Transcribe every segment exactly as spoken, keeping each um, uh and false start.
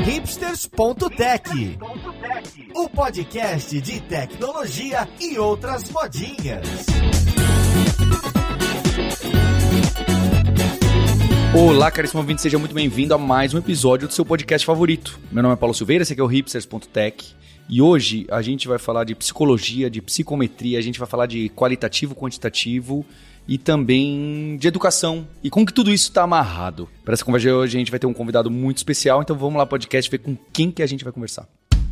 hipsters ponto tech, o podcast de tecnologia e outras modinhas. Olá, caríssimo ouvinte, seja muito bem-vindo a mais um episódio do seu podcast favorito. Meu nome é Paulo Silveira, esse aqui é o hipsters ponto tech e hoje a gente vai falar de psicologia, de psicometria, a gente vai falar de qualitativo, quantitativo e também de educação e como que tudo isso está amarrado. Para essa conversa de hoje a gente vai ter um convidado muito especial, então vamos lá podcast ver com quem que a gente vai conversar.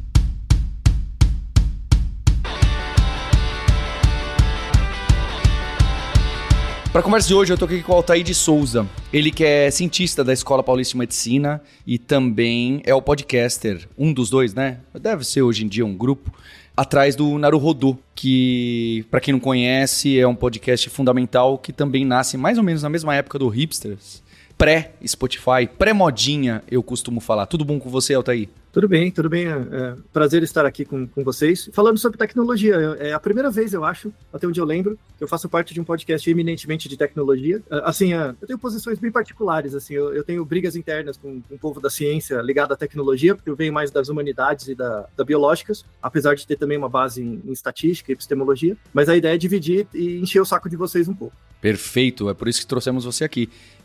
Para a conversa de hoje, eu estou aqui com o Altair de Souza. Ele que é cientista da Escola Paulista de Medicina e também é o podcaster, um dos dois, né? Deve ser hoje em dia um grupo, atrás do Naruhodô, que, para quem não conhece, é um podcast fundamental que também nasce mais ou menos na mesma época do Hipsters, pré-Spotify, pré-modinha, eu costumo falar. Tudo bom com você, Altair? Tudo bem, tudo bem. É prazer estar aqui com, com vocês. Falando sobre tecnologia, é a primeira vez, eu acho, até onde eu lembro, que eu faço parte de um podcast eminentemente de tecnologia. Assim, eu tenho posições bem particulares, assim, eu, eu tenho brigas internas com, com o povo da ciência ligado à tecnologia, porque eu venho mais das humanidades e da, da biológicas, apesar de ter também uma base em, em estatística e epistemologia, mas a ideia é dividir e encher o saco de vocês um pouco. Perfeito, é por isso que trouxemos você aqui.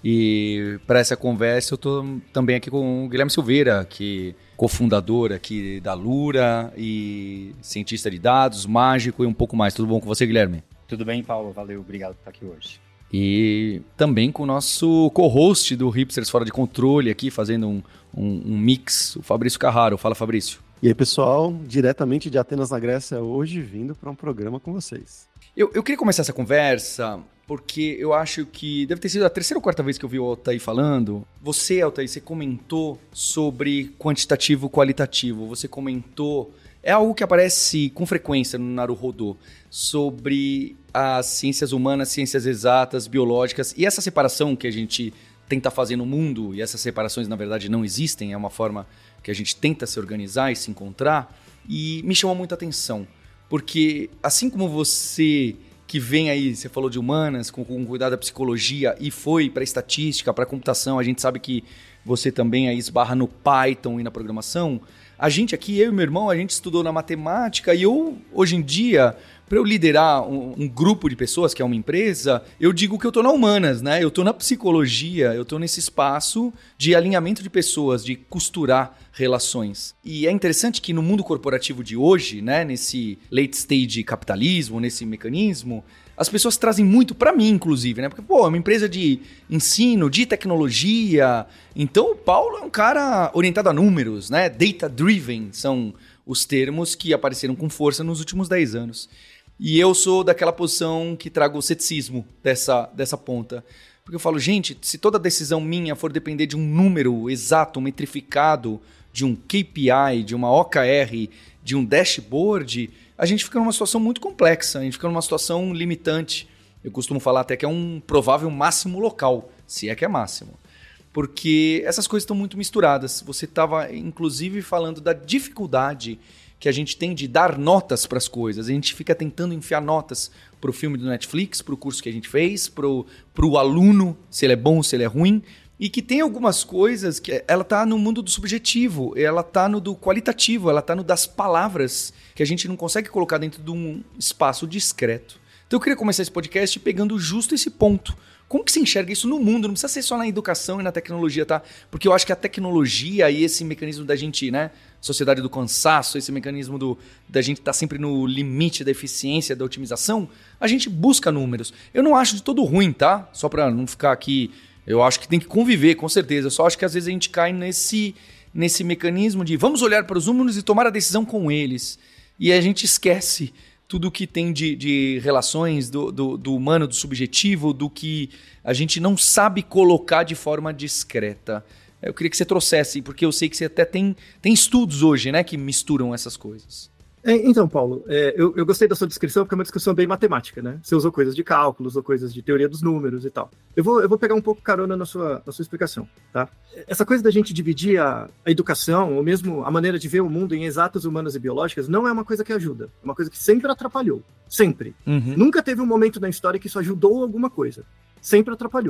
E para essa conversa eu estou também aqui com o Guilherme Silveira, que cofundador aqui da Lura e cientista de dados, mágico e um pouco mais. Tudo bom com você, Guilherme? Tudo bem, Paulo. Valeu, obrigado por estar aqui hoje. E também com o nosso co-host do Hipsters Fora de Controle aqui, fazendo um, um, um mix, o Fabrício Carraro. Fala, Fabrício. E aí, pessoal, diretamente de Atenas, na Grécia, hoje vindo para um programa com vocês. Eu, eu queria começar essa conversa porque eu acho que deve ter sido a terceira ou quarta vez que eu vi o Altair falando. Você, Altair, você comentou sobre quantitativo e qualitativo. Você comentou... É algo que aparece com frequência no Naruhodô, sobre as ciências humanas, ciências exatas, biológicas, e essa separação que a gente tenta fazer no mundo, e essas separações, na verdade, não existem, é uma forma que a gente tenta se organizar e se encontrar, e me chamou muita atenção, porque assim como você que vem aí, você falou de humanas, com, com cuidado da psicologia, e foi para estatística, para computação, a gente sabe que você também aí esbarra no Python e na programação. A gente aqui, eu e meu irmão, a gente estudou na matemática e eu, hoje em dia, para eu liderar um, um grupo de pessoas, que é uma empresa, eu digo que eu estou na humanas, né? Eu estou na psicologia, eu estou nesse espaço de alinhamento de pessoas, de costurar relações. E é interessante que no mundo corporativo de hoje, né, nesse late stage capitalismo, nesse mecanismo, as pessoas trazem muito para mim, inclusive, né? Porque, pô, é uma empresa de ensino, de tecnologia. Então, o Paulo é um cara orientado a números, né? Data-driven são os termos que apareceram com força nos últimos dez anos. E eu sou daquela posição que trago o ceticismo dessa, dessa ponta. Porque eu falo, gente, se toda decisão minha for depender de um número exato, metrificado, de um K P I, de uma O K R, de um dashboard, a gente fica numa situação muito complexa, a gente fica numa situação limitante. Eu costumo falar até que é um provável máximo local, se é que é máximo. Porque essas coisas estão muito misturadas. Você estava, inclusive, falando da dificuldade que a gente tem de dar notas para as coisas. A gente fica tentando enfiar notas para o filme do Netflix, para o curso que a gente fez, para o aluno, se ele é bom, se ele é ruim. E que tem algumas coisas que ela está no mundo do subjetivo, ela está no do qualitativo, ela está no das palavras que a gente não consegue colocar dentro de um espaço discreto. Então eu queria começar esse podcast pegando justo esse ponto. Como que se enxerga isso no mundo? Não precisa ser só na educação e na tecnologia, tá? Porque eu acho que a tecnologia e esse mecanismo da gente, né? Sociedade do cansaço, esse mecanismo do, da gente estar tá sempre no limite da eficiência, da otimização, a gente busca números. Eu não acho de todo ruim, tá? Só para não ficar aqui... Eu acho que tem que conviver, com certeza. Eu só acho que às vezes a gente cai nesse, nesse mecanismo de vamos olhar para os números e tomar a decisão com eles. E a gente esquece tudo que tem de, de relações do, do, do humano, do subjetivo, do que a gente não sabe colocar de forma discreta. Eu queria que você trouxesse, porque eu sei que você até tem, tem estudos hoje, né, que misturam essas coisas. Então, Paulo, é, eu, eu gostei da sua descrição, porque é uma descrição bem matemática, né? Você usou coisas de cálculo, usou coisas de teoria dos números e tal. Eu vou, eu vou pegar um pouco carona na sua, na sua explicação, tá? Essa coisa da gente dividir a, a educação, ou mesmo a maneira de ver o mundo em exatas, humanas e biológicas, não é uma coisa que ajuda. É uma coisa que sempre atrapalhou. Sempre. Uhum. Nunca teve um momento na história que isso ajudou alguma coisa. Sempre atrapalhou.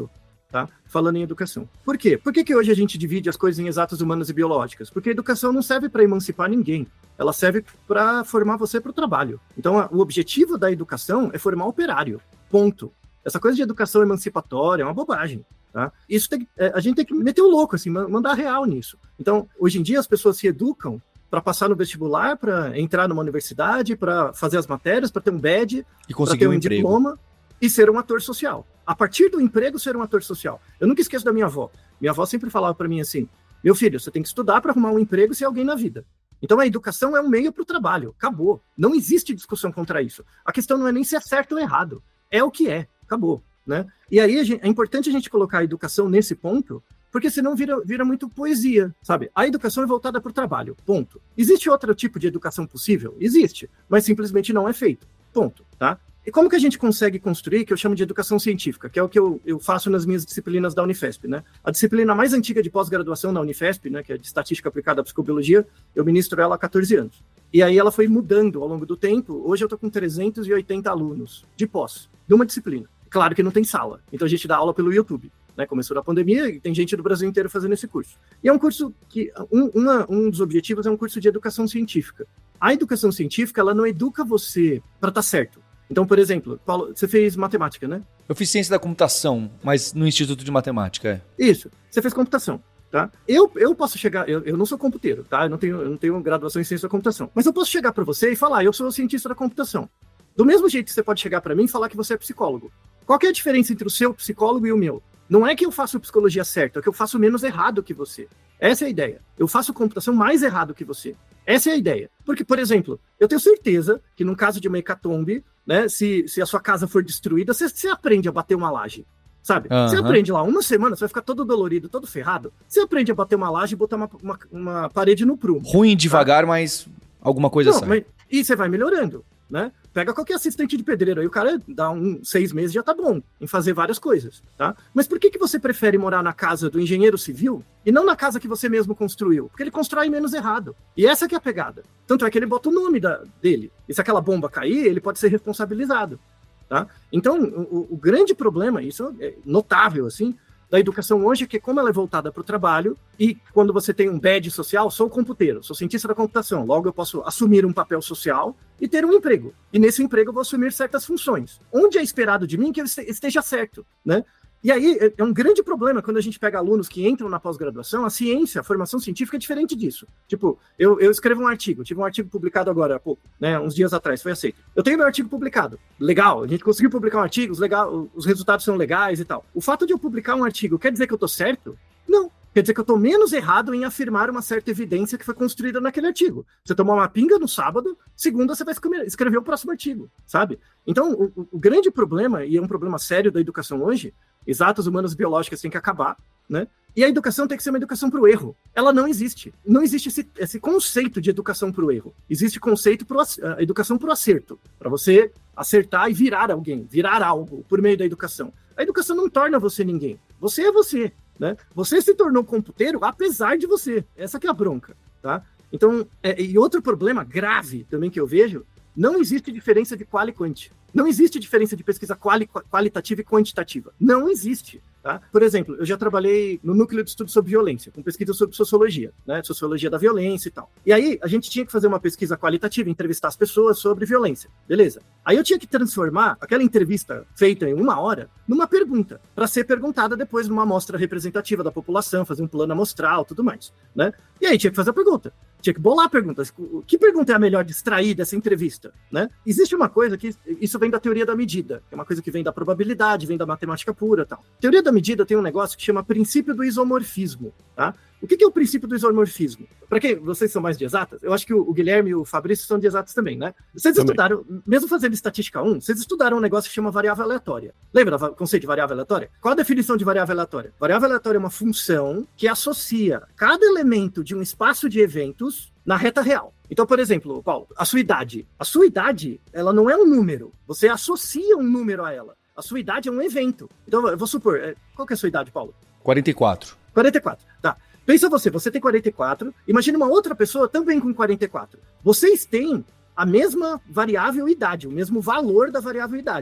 tá? Falando em educação. Por quê? Por que, que hoje a gente divide as coisas em exatas, humanas e biológicas? Porque a educação não serve para emancipar ninguém. Ela serve para formar você para o trabalho. Então, a, o objetivo da educação é formar operário. Ponto. Essa coisa de educação emancipatória é uma bobagem. Tá? Isso tem, é, a gente tem que meter o louco, assim, mandar real nisso. Então, hoje em dia, as pessoas se educam para passar no vestibular, para entrar numa universidade, para fazer as matérias, para ter um badge, para ter um, um diploma e ser um ator social. A partir do emprego, ser um ator social. Eu nunca esqueço da minha avó. Minha avó sempre falava para mim assim, meu filho, você tem que estudar para arrumar um emprego e ser alguém na vida. Então a educação é um meio para o trabalho. Acabou. Não existe discussão contra isso. A questão não é nem se é certo ou errado. É o que é. Acabou. Né? E aí a gente, é importante a gente colocar a educação nesse ponto, porque senão vira, vira muito poesia, sabe? A educação é voltada para o trabalho, ponto. Existe outro tipo de educação possível? Existe, mas simplesmente não é feito, ponto, tá? E como que a gente consegue construir, que eu chamo de educação científica, que é o que eu, eu faço nas minhas disciplinas da Unifesp, né? A disciplina mais antiga de pós-graduação na Unifesp, né, que é de Estatística Aplicada à Psicobiologia, eu ministro ela há quatorze anos. E aí ela foi mudando ao longo do tempo, hoje eu estou com trezentos e oitenta alunos de pós, de uma disciplina. Claro que não tem sala, então a gente dá aula pelo YouTube, né? Começou na pandemia e tem gente do Brasil inteiro fazendo esse curso. E é um curso que, um, uma, um dos objetivos é um curso de educação científica. A educação científica, ela não educa você para estar certo. Então, por exemplo, Paulo, você fez matemática, né? Eu fiz ciência da computação, mas no Instituto de Matemática, é. Isso, você fez computação, tá? Eu, eu posso chegar, eu, eu não sou computeiro, tá? Eu não tenho, eu não tenho graduação em ciência da computação. Mas eu posso chegar para você e falar, eu sou cientista da computação. Do mesmo jeito que você pode chegar para mim e falar que você é psicólogo. Qual que é a diferença entre o seu psicólogo e o meu? Não é que eu faço psicologia certa, é que eu faço menos errado que você. Essa é a ideia. Eu faço computação mais errado que você. Essa é a ideia. Porque, por exemplo, eu tenho certeza que num caso de uma hecatombe, né, se, se a sua casa for destruída, você, você aprende a bater uma laje, sabe? Uhum. Você aprende lá uma semana, você vai ficar todo dolorido, todo ferrado. Você aprende a bater uma laje e botar uma, uma, uma parede no prumo. Ruim devagar, tá? Mas alguma coisa Não, sai. Mas, e você vai melhorando, né? Pega qualquer assistente de pedreiro aí, o cara dá um, seis meses já tá bom em fazer várias coisas, tá? Mas por que que você prefere morar na casa do engenheiro civil e não na casa que você mesmo construiu? Porque ele constrói menos errado. E essa que é a pegada. Tanto é que ele bota o nome da, dele. E se aquela bomba cair, ele pode ser responsabilizado, tá? Então, o, o grande problema, isso é notável, assim, da educação hoje é que como ela é voltada para o trabalho e quando você tem um badge social, sou computeiro, sou cientista da computação, logo eu posso assumir um papel social e ter um emprego. E nesse emprego eu vou assumir certas funções. Onde é esperado de mim que eu esteja certo, né? E aí é um grande problema quando a gente pega alunos que entram na pós-graduação, a ciência, a formação científica é diferente disso. Tipo, eu, eu escrevo um artigo, tive um artigo publicado agora há pouco, né, uns dias atrás, foi aceito. Eu tenho meu artigo publicado, legal, a gente conseguiu publicar um artigo, os, legal, os resultados são legais e tal. O fato de eu publicar um artigo quer dizer que eu tô certo? Não. Quer dizer que eu tô menos errado em afirmar uma certa evidência que foi construída naquele artigo. Você tomou uma pinga no sábado, segunda você vai escrever o próximo artigo, sabe? Então, o, o grande problema, e é um problema sério da educação hoje, exatas, humanas e biológicas têm que acabar, né? E a educação tem que ser uma educação para o erro. Ela não existe. Não existe esse, esse conceito de educação para o erro. Existe conceito para a educação para o acerto. Para você acertar e virar alguém, virar algo por meio da educação. A educação não torna você ninguém. Você é você, né? Você se tornou computeiro apesar de você. Essa que é a bronca, tá? Então, é, e outro problema grave também que eu vejo, não existe diferença de qual e quanti. Não existe diferença de pesquisa quali, qualitativa e quantitativa. Não existe. Tá? Por exemplo, eu já trabalhei no núcleo de estudo sobre violência, com pesquisa sobre sociologia, né? Sociologia da violência e tal. E aí, a gente tinha que fazer uma pesquisa qualitativa, entrevistar as pessoas sobre violência. Beleza. Aí eu tinha que transformar aquela entrevista feita em uma hora numa pergunta, para ser perguntada depois numa amostra representativa da população, fazer um plano amostral, tudo mais, né? E aí tinha que fazer a pergunta. Tinha que bolar perguntas. Que pergunta é a melhor de extrair dessa entrevista, né? Existe uma coisa que, isso vem da teoria da medida, que é uma coisa que vem da probabilidade, vem da matemática pura e tal. Teoria da medida tem um negócio que chama princípio do isomorfismo, tá? O que é o princípio do isomorfismo? Para quem vocês são mais de exatas, eu acho que o Guilherme e o Fabrício são de exatas também, né? Vocês também estudaram, mesmo fazendo estatística um, vocês estudaram um negócio que chama variável aleatória. Lembra do conceito de variável aleatória? Qual a definição de variável aleatória? Variável aleatória é uma função que associa cada elemento de um espaço de eventos na reta real. Então, por exemplo, Paulo, a sua idade. A sua idade, ela não é um número. Você associa um número a ela. A sua idade é um evento. Então, eu vou supor, qual que é a sua idade, Paulo? quarenta e quatro. quarenta e quatro, tá. Pensa você, você tem quarenta e quatro, imagina uma outra pessoa também com quarenta e quatro. Vocês têm a mesma variável idade, o mesmo valor da variável idade.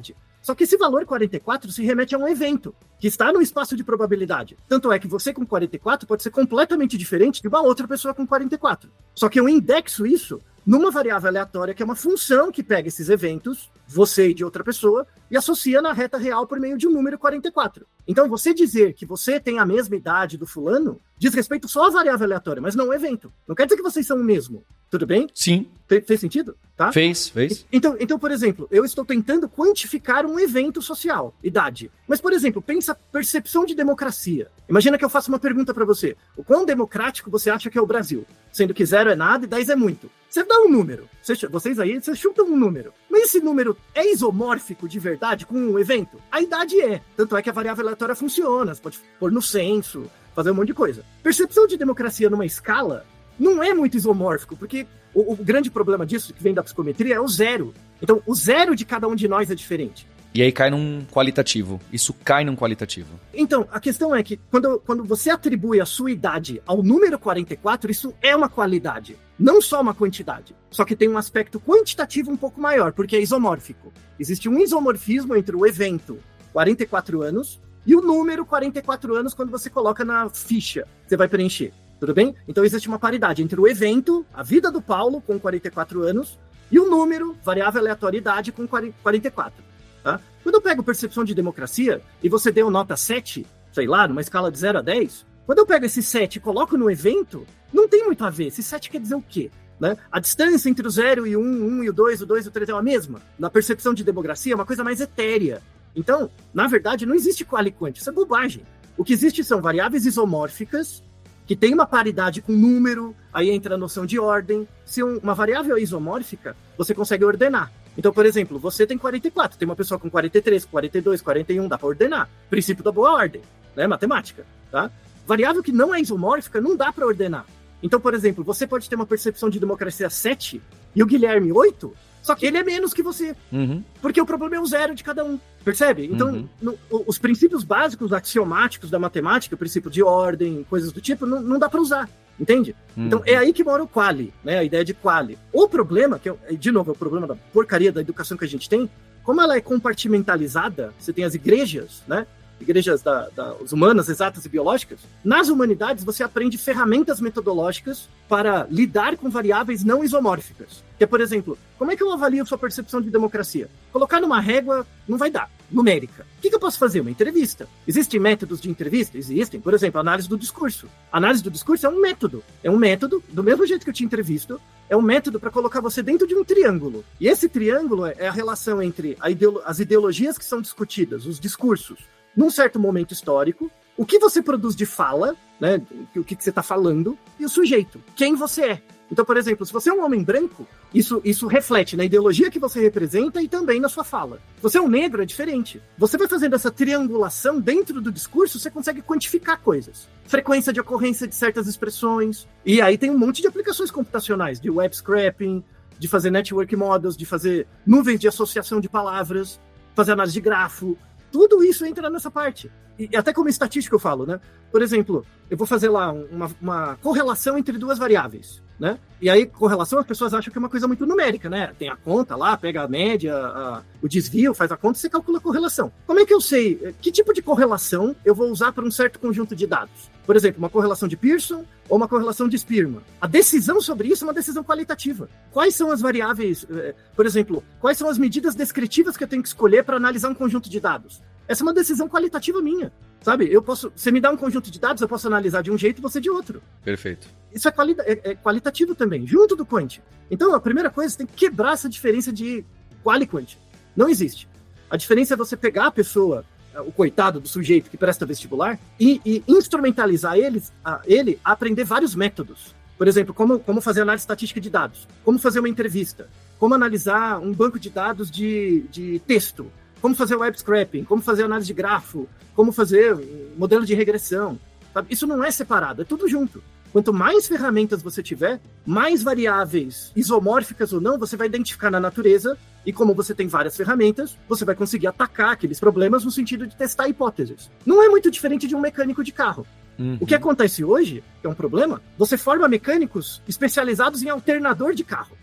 Só que esse valor quarenta e quatro se remete a um evento, que está no espaço de probabilidade. Tanto é que você com quarenta e quatro pode ser completamente diferente de uma outra pessoa com quarenta e quatro. Só que eu indexo isso numa variável aleatória, que é uma função que pega esses eventos, você e de outra pessoa, e associa na reta real por meio de um número quarenta e quatro. Então, você dizer que você tem a mesma idade do fulano, diz respeito só à variável aleatória, mas não ao evento. Não quer dizer que vocês são o mesmo. Tudo bem? Sim. Fe- fez sentido? Tá? Fez, fez. Então, então, por exemplo, eu estou tentando quantificar um evento social, idade. Mas, por exemplo, pensa percepção de democracia. Imagina que eu faço uma pergunta para você. O quão democrático você acha que é o Brasil? Sendo que zero é nada e dez é muito. Você dá um número. Você, vocês aí, vocês chutam um número. Mas esse número é isomórfico de verdade com um evento? A idade é. Tanto é que a variável aleatória funciona. Você pode pôr no censo, fazer um monte de coisa. Percepção de democracia numa escala não é muito isomórfico, porque o, o grande problema disso, que vem da psicometria, é o zero. Então, o zero de cada um de nós é diferente. E aí cai num qualitativo. Isso cai num qualitativo. Então, a questão é que quando, quando você atribui a sua idade ao número quarenta e quatro, isso é uma qualidade, não só uma quantidade. Só que tem um aspecto quantitativo um pouco maior, porque é isomórfico. Existe um isomorfismo entre o evento quarenta e quatro anos e o número quarenta e quatro anos quando você coloca na ficha que você vai preencher. Tudo bem? Então existe uma paridade entre o evento, a vida do Paulo, com quarenta e quatro anos, e o número, variável aleatoriedade, com quarenta e quatro. Tá? Quando eu pego percepção de democracia, e você deu nota sete, sei lá, numa escala de zero a dez, quando eu pego esse sete e coloco no evento, não tem muito a ver. Esse sete quer dizer o quê? Né? A distância entre o zero e o um, um e o dois, o dois e o três é a mesma. Na percepção de democracia é uma coisa mais etérea. Então, na verdade, não existe qual e quant, isso é bobagem. O que existe são variáveis isomórficas, que tem uma paridade com número, aí entra a noção de ordem. Se um, uma variável é isomórfica, você consegue ordenar. Então, por exemplo, você tem quarenta e quatro, tem uma pessoa com quarenta e três, quarenta e dois, quarenta e um, dá para ordenar. Princípio da boa ordem, né? Matemática, tá? Variável que não é isomórfica, não dá para ordenar. Então, por exemplo, você pode ter uma percepção de democracia sete e o Guilherme oito, só que ele é menos que você. Uhum. Porque o problema é o zero de cada um, percebe? Então, uhum. no, os princípios básicos axiomáticos da matemática, princípio de ordem, coisas do tipo, não, não dá para usar. Entende? Uhum. Então, é aí que mora o quali, né? A ideia de quali. O problema, que é, de novo, é o problema da porcaria da educação que a gente tem, como ela é compartimentalizada, você tem as igrejas, né? Igrejas da, da, humanas, exatas e biológicas. Nas humanidades, você aprende ferramentas metodológicas para lidar com variáveis não isomórficas. Que é, por exemplo, como é que eu avalio sua percepção de democracia? Colocar numa régua não vai dar. Numérica. O que, que eu posso fazer? Uma entrevista. Existem métodos de entrevista? Existem. Por exemplo, análise do discurso. Análise do discurso é um método. É um método, do mesmo jeito que eu te entrevisto, é um método para colocar você dentro de um triângulo. E esse triângulo é a relação entre a ideolo- as ideologias que são discutidas, os discursos, num certo momento histórico, o que você produz de fala, né, o que, que você está falando, e o sujeito, quem você é. Então, por exemplo, se você é um homem branco, isso, isso reflete na ideologia que você representa e também na sua fala. Se você é um negro, é diferente. Você vai fazendo essa triangulação dentro do discurso, você consegue quantificar coisas. Frequência de ocorrência de certas expressões. E aí tem um monte de aplicações computacionais, de web scraping, de fazer network models, de fazer nuvens de associação de palavras, fazer análise de grafo. Tudo isso entra nessa parte. E até como estatística eu falo, né? Por exemplo, eu vou fazer lá uma, uma correlação entre duas variáveis, né? E aí, correlação, as pessoas acham que é uma coisa muito numérica, né? Tem a conta lá, pega a média, a, o desvio, faz a conta e você calcula a correlação. Como é que eu sei que tipo de correlação eu vou usar para um certo conjunto de dados? Por exemplo, uma correlação de Pearson ou uma correlação de Spearman. A decisão sobre isso é uma decisão qualitativa. Quais são as variáveis, por exemplo, quais são as medidas descritivas que eu tenho que escolher para analisar um conjunto de dados? Essa é uma decisão qualitativa minha, sabe? Eu posso, você me dá um conjunto de dados, eu posso analisar de um jeito e você de outro. Perfeito. Isso é, quali- é, é qualitativo também, junto do quant. Então, a primeira coisa, você tem que quebrar essa diferença de qual e quant. Não existe. A diferença é você pegar a pessoa, o coitado do sujeito que presta vestibular, e, e instrumentalizar eles, a, ele a aprender vários métodos. Por exemplo, como, como fazer análise estatística de dados, como fazer uma entrevista, como analisar um banco de dados de, de texto, como fazer web scraping, como fazer análise de grafo, como fazer modelo de regressão. Sabe? Isso não é separado, é tudo junto. Quanto mais ferramentas você tiver, mais variáveis isomórficas ou não, você vai identificar na natureza, e como você tem várias ferramentas, você vai conseguir atacar aqueles problemas no sentido de testar hipóteses. Não é muito diferente de um mecânico de carro. Uhum. O que acontece hoje, que é um problema, você forma mecânicos especializados em alternador de carro.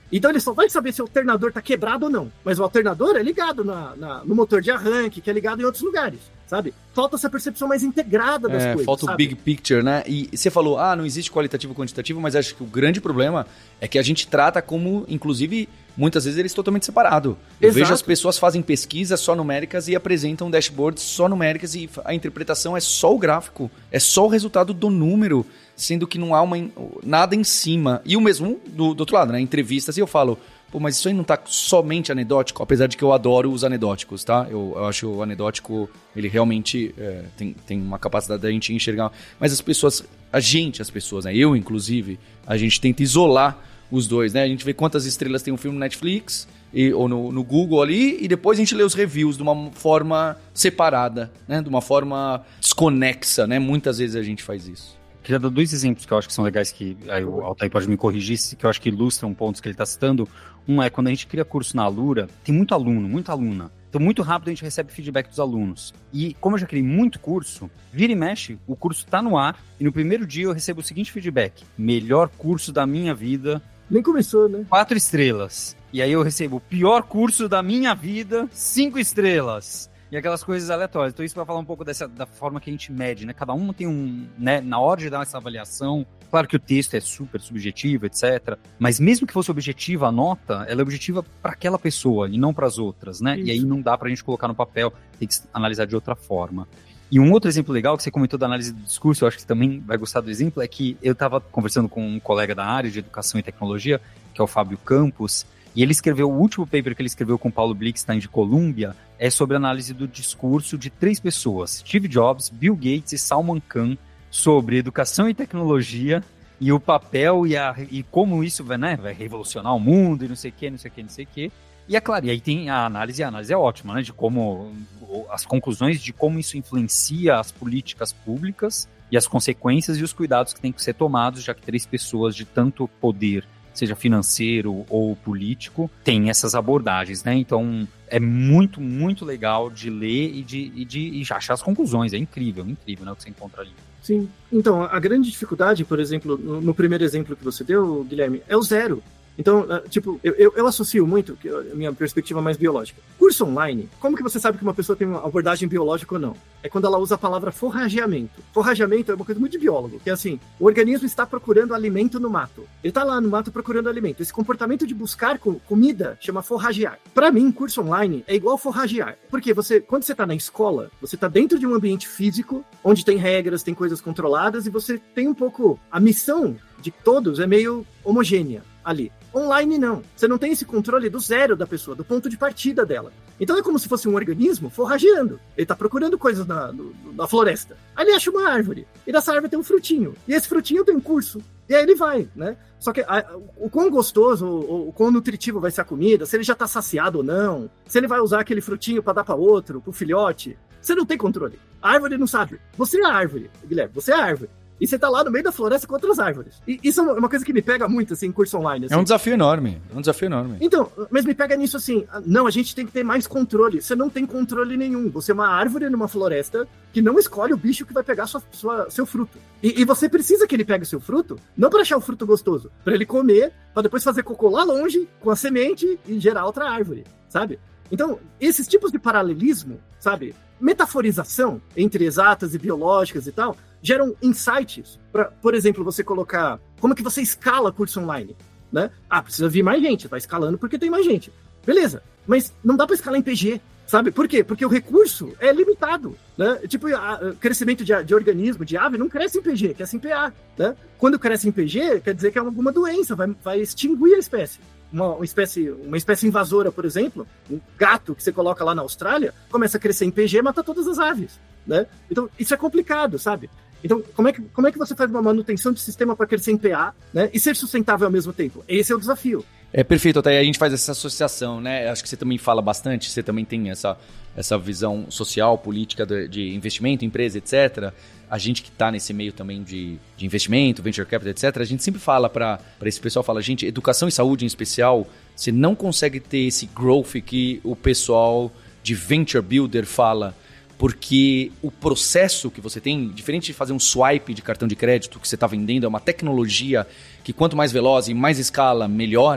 Então ele só vai saber se o alternador tá quebrado ou não. Mas o alternador é ligado na, na, no motor de arranque, que é ligado em outros lugares, sabe? Falta essa percepção mais integrada das é, coisas, falta sabe? o big picture, né? E você falou, ah, não existe qualitativo e quantitativo, mas acho que o grande problema é que a gente trata como, inclusive, muitas vezes eles totalmente separados. Eu Exato. vejo as pessoas fazem pesquisas só numéricas e apresentam dashboards só numéricas e a interpretação é só o gráfico, é só o resultado do número, sendo que não há uma, nada em cima. E o mesmo do, do outro lado, né? Entrevistas, e eu falo, pô, mas isso aí não tá somente anedótico, apesar de que eu adoro os anedóticos, tá? Eu, eu acho o anedótico, ele realmente é, tem, tem uma capacidade da gente enxergar. Mas as pessoas, a gente, as pessoas, né? Eu, inclusive, a gente tenta isolar os dois, né? A gente vê quantas estrelas tem um filme no Netflix e, ou no, no Google ali, e depois a gente lê os reviews de uma forma separada, né? De uma forma desconexa, né? Muitas vezes a gente faz isso. Queria dar dois exemplos que eu acho que são legais, que aí o Altair pode me corrigir, que eu acho que ilustram pontos que ele está citando. Um é quando a gente cria curso na Alura, tem muito aluno, muita aluna. Então, muito rápido a gente recebe feedback dos alunos. E como eu já criei muito curso, vira e mexe, o curso está no ar, e no primeiro dia eu recebo o seguinte feedback: melhor curso da minha vida. Nem começou, né? Quatro estrelas. E aí eu recebo o pior curso da minha vida, cinco estrelas. E aquelas coisas aleatórias. Então isso para falar um pouco dessa, da forma que a gente mede, né? Cada um tem um... né? Na hora de dar essa avaliação, claro que o texto é super subjetivo, etcétera. Mas mesmo que fosse objetiva a nota, ela é objetiva para aquela pessoa e não para as outras, né? Isso. E aí não dá para a gente colocar no papel, tem que analisar de outra forma. E um outro exemplo legal que você comentou da análise do discurso, eu acho que você também vai gostar do exemplo, é que eu estava conversando com um colega da área de educação e tecnologia, que é o Fábio Campos, e ele escreveu, o último paper que ele escreveu com o Paulo Blickstein de Colômbia é sobre a análise do discurso de três pessoas, Steve Jobs, Bill Gates e Salman Khan, sobre educação e tecnologia e o papel e, a, e como isso vai, né, vai revolucionar o mundo e não sei o que, não sei o que, não sei o que. E é claro, e aí tem a análise, a análise é ótima, né, de como, as conclusões de como isso influencia as políticas públicas e as consequências e os cuidados que têm que ser tomados, já que três pessoas de tanto poder, seja financeiro ou político, tem essas abordagens, né? Então, é muito, muito legal de ler e de, e de e achar as conclusões. É incrível, incrível, né? O que você encontra ali. Sim. Então, a grande dificuldade, por exemplo, no, no primeiro exemplo que você deu, Guilherme, é o zero. Então, tipo, eu, eu, eu associo muito, que a minha perspectiva mais biológica. Curso online, como que você sabe que uma pessoa tem uma abordagem biológica ou não? É quando ela usa a palavra forrageamento. Forrageamento é uma coisa muito de biólogo, que é assim, o organismo está procurando alimento no mato. Ele está lá no mato procurando alimento. Esse comportamento de buscar com, comida chama forragear. Para mim, curso online é igual forragear. Porque você, quando você está na escola, você está dentro de um ambiente físico, onde tem regras, tem coisas controladas, e você tem um pouco... A missão de todos é meio homogênea ali. Online não. Você não tem esse controle do zero da pessoa, do ponto de partida dela. Então é como se fosse um organismo forrageando. Ele tá procurando coisas na, no, na floresta. Aí ele acha uma árvore. E nessa árvore tem um frutinho. E esse frutinho tem um curso. E aí ele vai, né? Só que a, o, o quão gostoso, o, o quão nutritivo vai ser a comida, se ele já tá saciado ou não, se ele vai usar aquele frutinho para dar para outro, pro filhote, você não tem controle. A árvore não sabe. Você é a árvore, Guilherme. Você é a árvore. E você tá lá no meio da floresta com outras árvores. E isso é uma coisa que me pega muito, assim, em curso online. Assim. É um desafio enorme. É um desafio enorme. Então, mas me pega nisso assim, não, a gente tem que ter mais controle. Você não tem controle nenhum. Você é uma árvore numa floresta que não escolhe o bicho que vai pegar sua, sua, seu fruto. E, e você precisa que ele pegue o seu fruto, não para achar o fruto gostoso, para ele comer, para depois fazer cocô lá longe, com a semente e gerar outra árvore, sabe? Então, esses tipos de paralelismo, sabe? Metaforização entre exatas e biológicas e tal, geram insights para, por exemplo, você colocar como que você escala curso online, né? Ah, precisa vir mais gente, tá escalando porque tem mais gente. Beleza, mas não dá para escalar em P G, sabe? Por quê? Porque o recurso é limitado, né? Tipo, o crescimento de, de organismo, de ave, não cresce em P G, cresce em P A, né? Quando cresce em P G, quer dizer que é alguma doença, vai, vai extinguir a espécie. Uma, uma, espécie, uma espécie invasora, por exemplo, um gato que você coloca lá na Austrália, começa a crescer em P G e mata todas as aves, né? Então, isso é complicado, sabe? Então, como é que, como é que você faz uma manutenção de sistema para crescer em P A, né? E ser sustentável ao mesmo tempo? Esse é o desafio. É perfeito, até a gente faz essa associação, né? Acho que você também fala bastante, você também tem essa, essa visão social, política de, de investimento, empresa, etcétera. A gente que está nesse meio também de, de investimento, venture capital, etcétera, a gente sempre fala para esse pessoal, fala, gente, educação e saúde em especial, você não consegue ter esse growth que o pessoal de venture builder fala, porque o processo que você tem, diferente de fazer um swipe de cartão de crédito que você está vendendo, é uma tecnologia que quanto mais veloz e mais escala, melhor.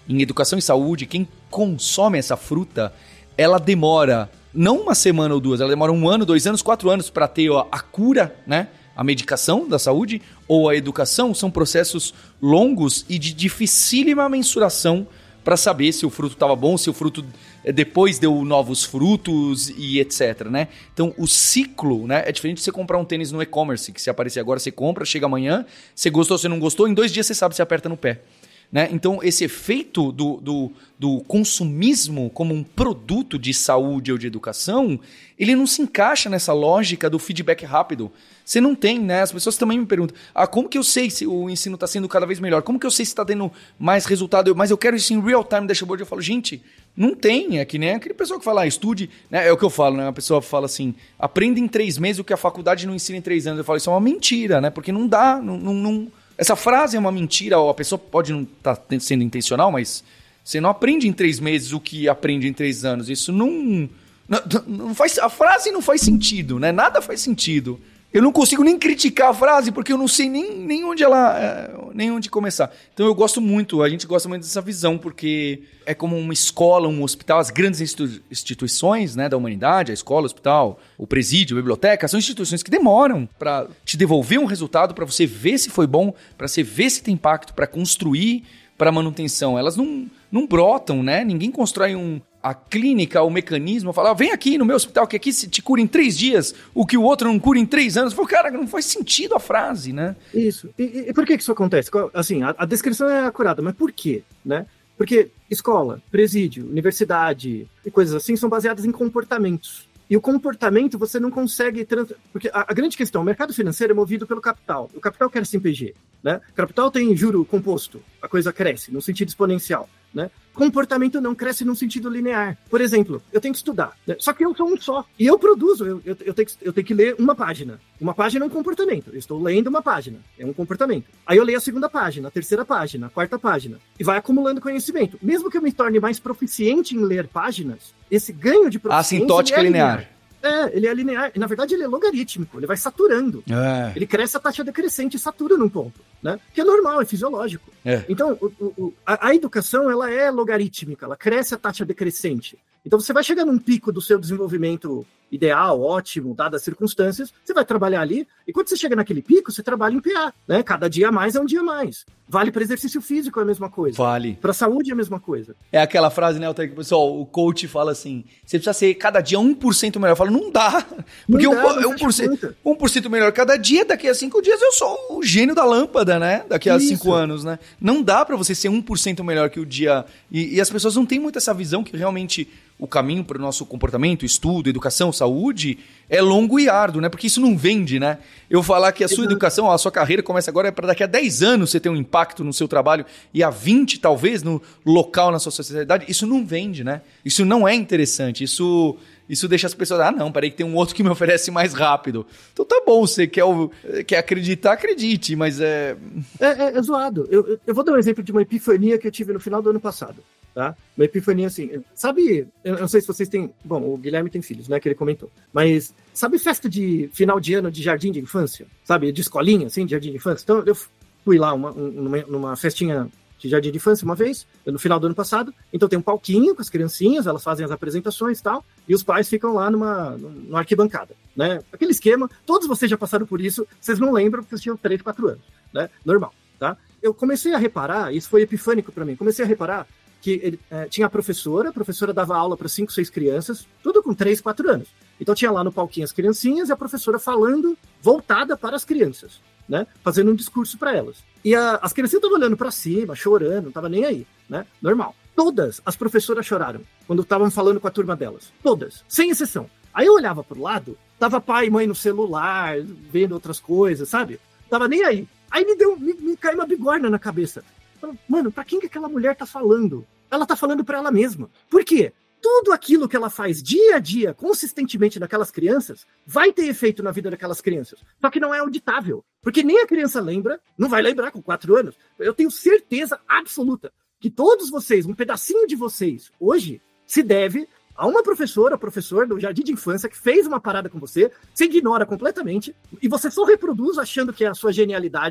em educação e saúde, quem consome essa fruta, ela demora não uma semana ou duas, ela demora um ano, dois anos, quatro anos para ter a, a cura, né? A medicação da saúde ou a educação são processos longos e de dificílima mensuração para saber se o fruto estava bom, se o fruto depois deu novos frutos e etcétera, né? Então, o ciclo, né, é diferente de você comprar um tênis no e-commerce, que se aparecer agora, você compra, chega amanhã, você gostou, você não gostou, em dois dias você sabe se aperta no pé. Né? Então, esse efeito do, do, do consumismo como um produto de saúde ou de educação, ele não se encaixa nessa lógica do feedback rápido. Você não tem, né? As pessoas também me perguntam, ah, como que eu sei se o ensino está sendo cada vez melhor? Como que eu sei se está tendo mais resultado? Eu, mas eu quero isso em real time dashboard. Eu falo, gente, não tem. É que nem aquele pessoal que fala, ah, estude, né? É o que eu falo, né? A pessoa fala assim, aprenda em três meses o que a faculdade não ensina em três anos. Eu falo, isso é uma mentira, né? Porque não dá, não... não, não... Essa frase é uma mentira, ou a pessoa pode não estar tá sendo intencional, mas você não aprende em três meses o que aprende em três anos. Isso não, não, não faz... A frase não faz sentido, né? Nada faz sentido. Eu não consigo nem criticar a frase, porque eu não sei nem, nem onde ela, nem onde começar. Então eu gosto muito, a gente gosta muito dessa visão, porque é como uma escola, um hospital, as grandes institu- instituições, né, da humanidade, a escola, o hospital, o presídio, a biblioteca, são instituições que demoram para te devolver um resultado, para você ver se foi bom, para você ver se tem impacto, para construir, para manutenção. Elas não, não brotam, né? Ninguém constrói um... a clínica, o mecanismo, falar, vem aqui no meu hospital que aqui se te cura em três dias, o que o outro não cura em três anos. Falo, cara, não faz sentido a frase, né? Isso. E, e por que que isso acontece? Assim, a, a descrição é acurada, mas por quê, né? Porque escola, presídio, universidade e coisas assim são baseadas em comportamentos. E o comportamento você não consegue... Trans... Porque a, a grande questão, o mercado financeiro é movido pelo capital. O capital quer S M P G, né? O capital tem juro composto, a coisa cresce no sentido exponencial, né? Comportamento não cresce num sentido linear. Por exemplo, eu tenho que estudar, né? Só que eu sou um só. E eu produzo, eu, eu, eu, tenho que, eu tenho que ler uma página. Uma página é um comportamento. Eu estou lendo uma página, é um comportamento. Aí eu leio a segunda página, a terceira página, a quarta página. E vai acumulando conhecimento. Mesmo que eu me torne mais proficiente em ler páginas, esse ganho de proficiência... Assintótica é linear. linear. É, ele é linear. E, na verdade, ele é logarítmico. Ele vai saturando. É. Ele cresce a taxa decrescente e satura num ponto, né? Que é normal, é fisiológico. É. Então, o, o, a, a educação, ela é logarítmica. Ela cresce a taxa decrescente. Então, você vai chegar num pico do seu desenvolvimento ideal, ótimo, dadas as circunstâncias, você vai trabalhar ali, e quando você chega naquele pico, você trabalha em P A, né? Cada dia a mais é um dia a mais. Vale para exercício físico, é a mesma coisa. Vale. Para saúde é a mesma coisa. É aquela frase, né, Altair, que o pessoal, o coach fala assim, você precisa ser cada dia um por cento melhor. Eu falo, não dá. Porque não dá, um, um, por cento, um por cento melhor cada dia, daqui a cinco dias eu sou o gênio da lâmpada, né? Daqui a Isso. cinco anos, né? Não dá para você ser um por cento melhor que o dia. E, e as pessoas não têm muito essa visão que realmente o caminho para o nosso comportamento, estudo, educação, saúde, é longo e árduo, né? Porque isso não vende, né? Eu falar que a sua educação, a sua carreira começa agora é para daqui a dez anos você ter um impacto no seu trabalho e a vinte, talvez, no local, na sua sociedade, isso não vende, né? Isso não é interessante, isso... Isso deixa as pessoas, ah, não, peraí que tem um outro que me oferece mais rápido. Então tá bom, você quer, quer acreditar, acredite, mas é... É, é, é zoado. Eu, eu vou dar um exemplo de uma epifania que eu tive no final do ano passado, tá? Uma epifania assim, sabe, eu não sei se vocês têm... Bom, o Guilherme tem filhos, né, que ele comentou. Mas sabe festa de final de ano de jardim de infância? Sabe, de escolinha, assim, de jardim de infância? Então eu fui lá uma, numa, numa festinha... de jardim de infância uma vez, no final do ano passado. Então tem um palquinho com as criancinhas, elas fazem as apresentações e tal, e os pais ficam lá numa, numa arquibancada, né? Aquele esquema, todos vocês já passaram por isso, vocês não lembram porque vocês tinham três, quatro anos, né? Normal, tá? Eu comecei a reparar, isso foi epifânico para mim, comecei a reparar que ele, é, tinha a professora, a professora dava aula para cinco, seis crianças, tudo com três, quatro anos. Então tinha lá no palquinho as criancinhas e a professora falando voltada para as crianças, né? Fazendo um discurso para elas. E a, as crianças estavam olhando para cima, chorando, não estavam nem aí, né? Normal. Todas as professoras choraram quando estavam falando com a turma delas. Todas, sem exceção. Aí eu olhava pro lado, tava pai e mãe no celular, vendo outras coisas, sabe? Tava nem aí. Aí me deu, me, me caiu uma bigorna na cabeça. Falei, mano, pra quem que aquela mulher tá falando? Ela tá falando pra ela mesma. Por quê? Tudo aquilo que ela faz dia a dia, consistentemente naquelas crianças, vai ter efeito na vida daquelas crianças. Só que não é auditável. Porque nem a criança lembra, não vai lembrar com quatro anos. Eu tenho certeza absoluta que todos vocês, um pedacinho de vocês, hoje, se deve a uma professora, professor do jardim de infância que fez uma parada com você, você ignora completamente, e você só reproduz achando que é a sua genialidade,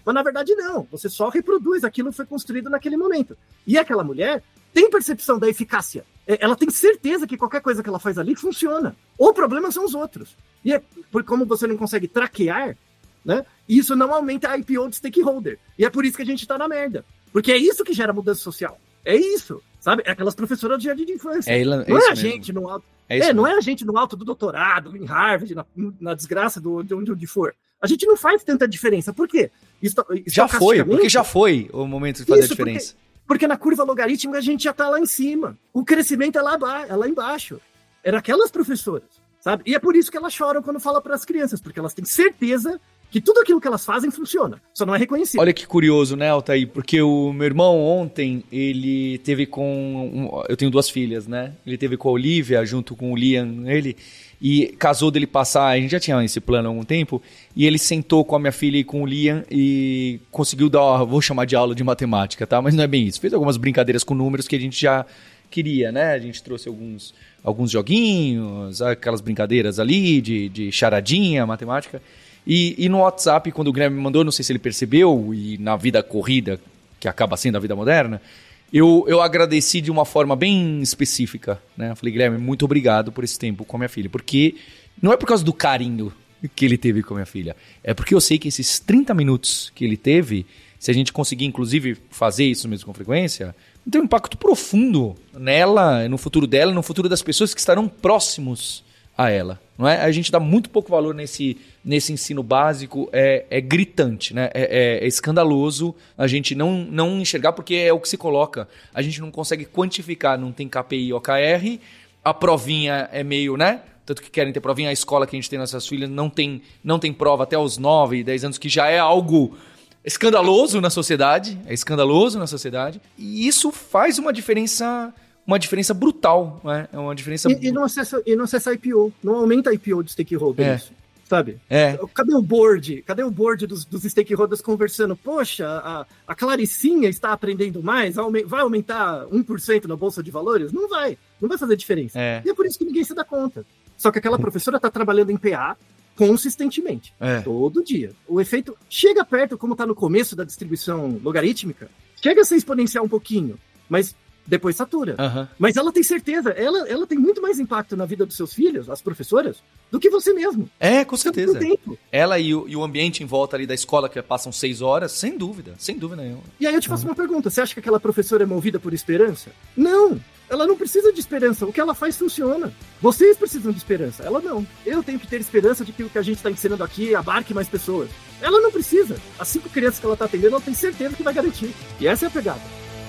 Mas na verdade não, você só reproduz aquilo que foi construído naquele momento. E aquela mulher tem percepção da eficácia. Ela tem certeza que qualquer coisa que ela faz ali funciona. O problema são os outros. E é, por como você não consegue traquear, né, isso não aumenta a I P O de stakeholder. E é por isso que a gente tá na merda. Porque é isso que gera mudança social. É isso, sabe? É aquelas professoras de jardim de infância. É, não é, é a mesmo. gente no alto. É, é não é a gente no alto do doutorado, em Harvard, na, na desgraça do, de onde, onde for. A gente não faz tanta diferença. Por quê? Isto, já foi, porque já foi o momento de fazer isso, a diferença. Porque, porque na curva logarítmica a gente já tá lá em cima. O crescimento é lá, é lá embaixo. Era aquelas professoras, sabe? E é por isso que elas choram quando falam para as crianças, porque elas têm certeza que tudo aquilo que elas fazem funciona, só não é reconhecido. Olha que curioso, né, Altair? Porque o meu irmão ontem, ele teve com... Um, eu tenho duas filhas, né? Ele teve com a Olivia, junto com o Liam, ele, e casou dele passar, a gente já tinha esse plano há algum tempo, e ele sentou com a minha filha e com o Liam e conseguiu dar, vou chamar de aula de matemática, tá? Mas não é bem isso. Fez algumas brincadeiras com números que a gente já queria, né? A gente trouxe alguns, alguns joguinhos, aquelas brincadeiras ali de, de charadinha, matemática. E, e no WhatsApp, quando o Guilherme me mandou, não sei se ele percebeu, e na vida corrida, que acaba sendo a vida moderna, eu, eu agradeci de uma forma bem específica, né? Eu falei, Guilherme, muito obrigado por esse tempo com a minha filha, porque não é por causa do carinho que ele teve com a minha filha, é porque eu sei que esses trinta minutos que ele teve, se a gente conseguir, inclusive, fazer isso mesmo com frequência, tem um impacto profundo nela, no futuro dela, no futuro das pessoas que estarão próximos a ela, não é? A gente dá muito pouco valor nesse, nesse ensino básico, é, é gritante, né? É, é, é escandaloso a gente não, não enxergar, porque é o que se coloca. A gente não consegue quantificar, não tem K P I ou K R, a provinha é meio, né? Tanto que querem ter provinha, a escola que a gente tem nessas filhas não tem, não tem prova até os nove, dez anos, que já é algo escandaloso na sociedade, é escandaloso na sociedade, e isso faz uma diferença... Uma diferença brutal, né? É uma diferença... E, e, não acessa, e não acessa I P O, não aumenta a I P O de stakeholders, é. Sabe? É. Cadê o board? Cadê o board dos, dos stakeholders conversando? Poxa, a, a Claricinha está aprendendo mais, vai aumentar um por cento na Bolsa de Valores? Não vai, não vai fazer diferença. É. E é por isso que ninguém se dá conta. Só que aquela professora está trabalhando em P A consistentemente, é. todo dia. O efeito chega perto, como está no começo da distribuição logarítmica, chega a ser exponencial um pouquinho, mas... depois satura. Uhum. Mas ela tem certeza, ela, ela tem muito mais impacto na vida dos seus filhos, as professoras, do que você mesmo. É, com certeza. Tempo. Ela e o, e o ambiente em volta ali da escola, que passam seis horas, sem dúvida, sem dúvida nenhuma. E aí eu te faço uhum. uma pergunta, você acha que aquela professora é movida por esperança? Não, ela não precisa de esperança, o que ela faz funciona. Vocês precisam de esperança, ela não. Eu tenho que ter esperança de que o que a gente está ensinando aqui abarque mais pessoas. Ela não precisa. As cinco crianças que ela está atendendo, ela tem certeza que vai garantir. E essa é a pegada.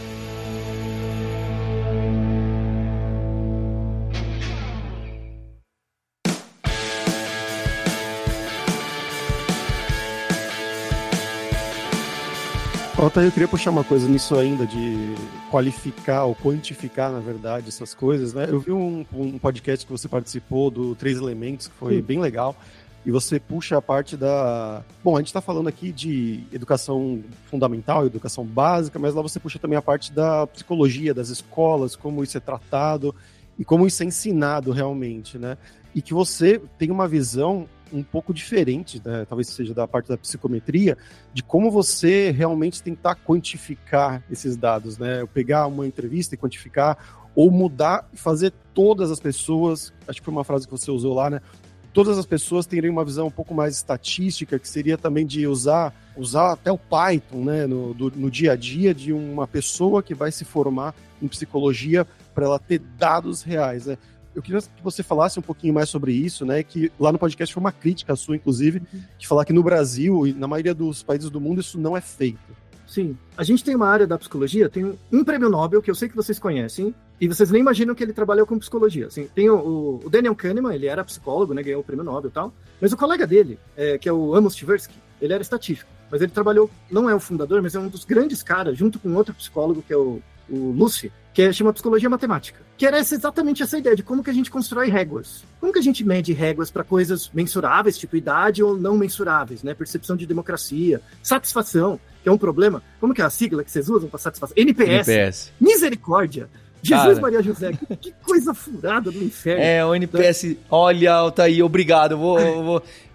Altair, eu queria puxar uma coisa nisso ainda, de qualificar ou quantificar, na verdade, essas coisas, né? Eu vi um, um podcast que você participou do Três Elementos, que foi hum. bem legal, e você puxa a parte da... Bom, a gente está falando aqui de educação fundamental, educação básica, mas lá você puxa também a parte da psicologia, das escolas, como isso é tratado e como isso é ensinado realmente, né? E que você tem uma visão um pouco diferente, né? Talvez seja da parte da psicometria, de como você realmente tentar quantificar esses dados, né? Eu pegar uma entrevista e quantificar, ou mudar e fazer todas as pessoas, acho que foi uma frase que você usou lá, né? Todas as pessoas terem uma visão um pouco mais estatística, que seria também de usar, usar até o Python, né? No, do, no dia a dia de uma pessoa que vai se formar em psicologia para ela ter dados reais, né? Eu queria que você falasse um pouquinho mais sobre isso, né? Que lá no podcast foi uma crítica sua, inclusive, de falar que no Brasil e na maioria dos países do mundo isso não é feito. Sim. A gente tem uma área da psicologia, tem um prêmio Nobel, que eu sei que vocês conhecem, e vocês nem imaginam que ele trabalhou com psicologia. Assim, tem o, o Daniel Kahneman, ele era psicólogo, né? Ganhou o prêmio Nobel e tal. Mas o colega dele, é, que é o Amos Tversky, ele era estatístico. Mas ele trabalhou, não é o fundador, mas é um dos grandes caras, junto com outro psicólogo, que é o, o Lucy, que é, chama psicologia matemática. Que era essa, exatamente essa ideia de como que a gente constrói réguas. Como que a gente mede réguas para coisas mensuráveis, tipo idade, ou não mensuráveis, né? Percepção de democracia, satisfação, que é um problema. Como que é a sigla que vocês usam para satisfação? N P S. N P S. Misericórdia. Jesus, cara, Maria José, que, que coisa furada do inferno. É, o N P S, olha, Altair, obrigado, eu vou, eu vou,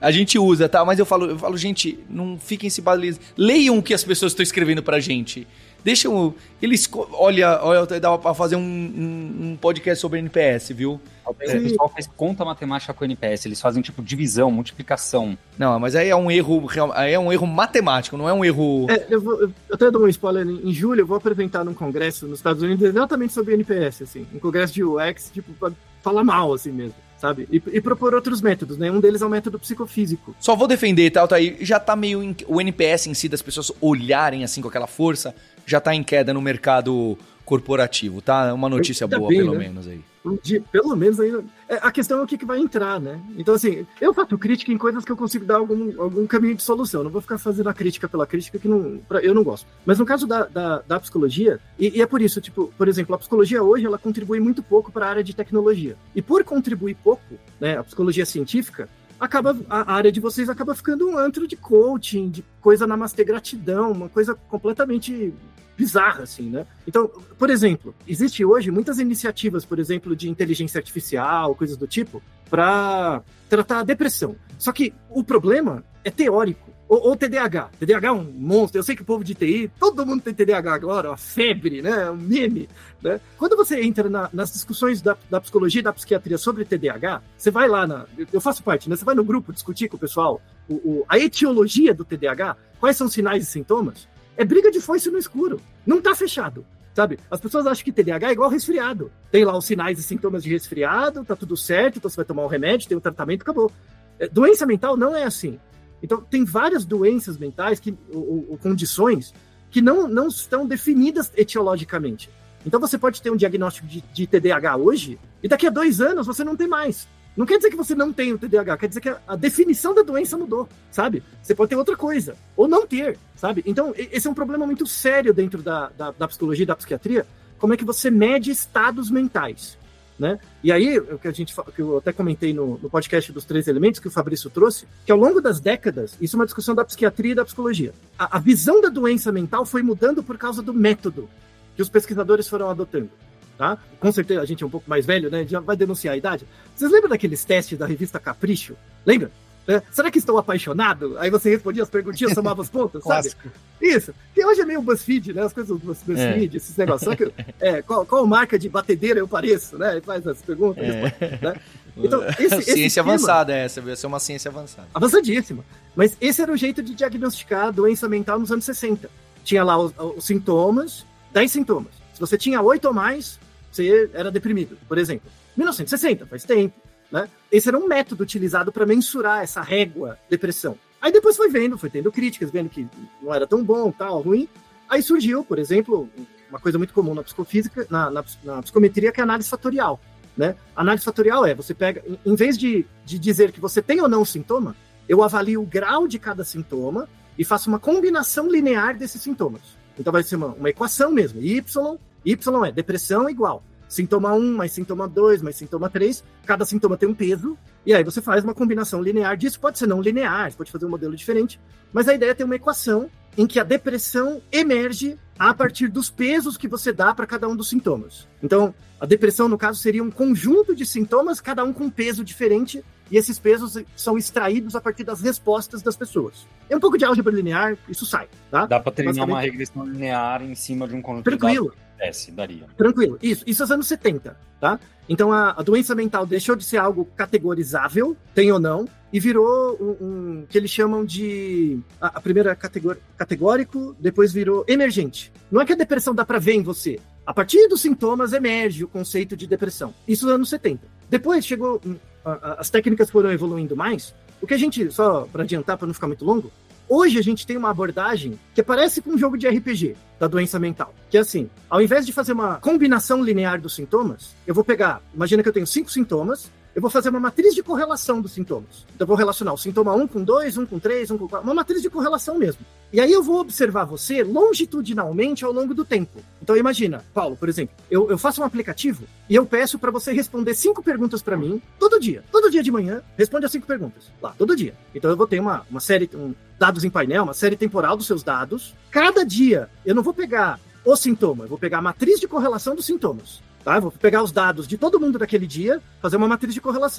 A gente usa, tá? Mas eu falo, eu falo, gente, não fiquem se balizando. Leiam o que as pessoas estão escrevendo pra gente. Deixam. Eles. Olha, olha dá pra fazer um, um, um podcast sobre N P S, viu? O pessoal faz conta matemática com o N P S, eles fazem tipo divisão, multiplicação. Não, mas aí é um erro, aí é um erro matemático, não é um erro... É, eu, vou, eu até dou um spoiler, em julho eu vou apresentar num congresso nos Estados Unidos exatamente sobre N P S, assim, um congresso de U X, tipo, pra falar mal, assim mesmo, sabe? E, e propor outros métodos, né? Um deles é o método psicofísico. Só vou defender, tá, tá aí, já tá meio... Em, o N P S em si, das pessoas olharem assim com aquela força, já tá em queda no mercado corporativo, tá? Uma notícia boa, bem, pelo né? menos aí. De, pelo menos ainda. É, a questão é o que, que vai entrar, né? Então, assim, eu faço crítica em coisas que eu consigo dar algum, algum caminho de solução. Não vou ficar fazendo a crítica pela crítica, que não, pra, eu não gosto. Mas no caso da, da, da psicologia, e, e é por isso, tipo, por exemplo, a psicologia hoje, ela contribui muito pouco para a área de tecnologia. E por contribuir pouco, né, a psicologia científica, acaba, a área de vocês acaba ficando um antro de coaching, de coisa namastê gratidão, uma coisa completamente bizarra, assim, né? Então, por exemplo, existe hoje muitas iniciativas, por exemplo, de inteligência artificial, coisas do tipo, para tratar a depressão. Só que o problema é teórico. Ou, ou T D A H. T D A H é um monstro. Eu sei que o povo de T I, todo mundo tem T D A H agora, uma febre, né? Um meme, né? Quando você entra na, nas discussões da, da psicologia e da psiquiatria sobre T D A H, você vai lá, na, eu faço parte, né? Você vai no grupo discutir com o pessoal o, o, a etiologia do T D A H, quais são os sinais e sintomas. É briga de foice no escuro. Não tá fechado, sabe? As pessoas acham que T D A H é igual resfriado. Tem lá os sinais e sintomas de resfriado, tá tudo certo, então você vai tomar um remédio, tem um tratamento, acabou. É, doença mental não é assim. Então, tem várias doenças mentais, que, ou, ou condições, que não, não estão definidas etiologicamente. Então, você pode ter um diagnóstico de, de T D A H hoje, e daqui a dois anos você não tem mais. Não quer dizer que você não tem o T D A H, quer dizer que a, a definição da doença mudou, sabe? Você pode ter outra coisa, ou não ter, sabe? Então, esse é um problema muito sério dentro da, da, da psicologia e da psiquiatria, como é que você mede estados mentais, né? E aí, o que, a gente, que eu até comentei no, no podcast dos três elementos, que o Fabrício trouxe, que ao longo das décadas, isso é uma discussão da psiquiatria e da psicologia, a, a visão da doença mental foi mudando por causa do método que os pesquisadores foram adotando. Tá? Com certeza, a gente é um pouco mais velho, né? Já vai denunciar a idade. Vocês lembram daqueles testes da revista Capricho? Lembra? É, será que estou apaixonado? Aí você respondia as perguntinhas, somava as pontas, sabe? Isso. Que hoje é meio BuzzFeed, né? As coisas do BuzzFeed, é. esses negócios. Só que, é, qual, qual marca de batedeira eu pareço, né? E faz as perguntas. É. Responde, né? Então, esse, esse ciência esquema, avançada essa, vai ser uma ciência avançada. Avançadíssima. Mas esse era o jeito de diagnosticar a doença mental nos anos sessenta. Tinha lá os, os sintomas, dez sintomas. Se você tinha oito ou mais, você era deprimido, por exemplo. mil novecentos e sessenta, faz tempo, né? Esse era um método utilizado para mensurar essa régua depressão. Aí depois foi vendo, foi tendo críticas, vendo que não era tão bom, tal, ruim. Aí surgiu, por exemplo, uma coisa muito comum na psicofísica, na, na, na psicometria, que é a análise fatorial, né? A análise fatorial é, você pega, em vez de, de dizer que você tem ou não sintoma, eu avalio o grau de cada sintoma e faço uma combinação linear desses sintomas. Então vai ser uma, uma equação mesmo, Y, Y é depressão igual sintoma um, mais sintoma dois, mais sintoma três, cada sintoma tem um peso, e aí você faz uma combinação linear disso, pode ser não linear, você pode fazer um modelo diferente, mas a ideia é ter uma equação em que a depressão emerge a partir dos pesos que você dá para cada um dos sintomas. Então, a depressão, no caso, seria um conjunto de sintomas, cada um com um peso diferente, e esses pesos são extraídos a partir das respostas das pessoas. É um pouco de álgebra linear, isso sai, tá? Dá para treinar uma regressão linear em cima de um conjunto Tranquilo. de dados. S, daria. Tranquilo, isso, isso nos anos setenta, tá? Então a, a doença mental deixou de ser algo categorizável, tem ou não, e virou um, um que eles chamam de a, a primeira categor, categórico, depois virou emergente. Não é que a depressão dá pra ver em você. A partir dos sintomas emerge o conceito de depressão. Isso nos anos setenta. Depois chegou, a, a, as técnicas foram evoluindo mais. O que a gente, só para adiantar, para não ficar muito longo, hoje a gente tem uma abordagem que parece com um jogo de R P G da doença mental. Que é assim, ao invés de fazer uma combinação linear dos sintomas, eu vou pegar, imagina que eu tenho cinco sintomas, eu vou fazer uma matriz de correlação dos sintomas. Então eu vou relacionar o sintoma um com dois, um com três, um com quatro, uma matriz de correlação mesmo. E aí eu vou observar você longitudinalmente ao longo do tempo. Então imagina, Paulo, por exemplo, eu, eu faço um aplicativo e eu peço para você responder cinco perguntas para mim todo dia. Todo dia de manhã, responde as cinco perguntas. Lá, todo dia. Então eu vou ter uma, uma série, um, dados em painel, uma série temporal dos seus dados. Cada dia, eu não vou pegar o sintoma, eu vou pegar a matriz de correlação dos sintomas. Tá? Eu vou pegar os dados de todo mundo daquele dia, fazer uma matriz de correlação.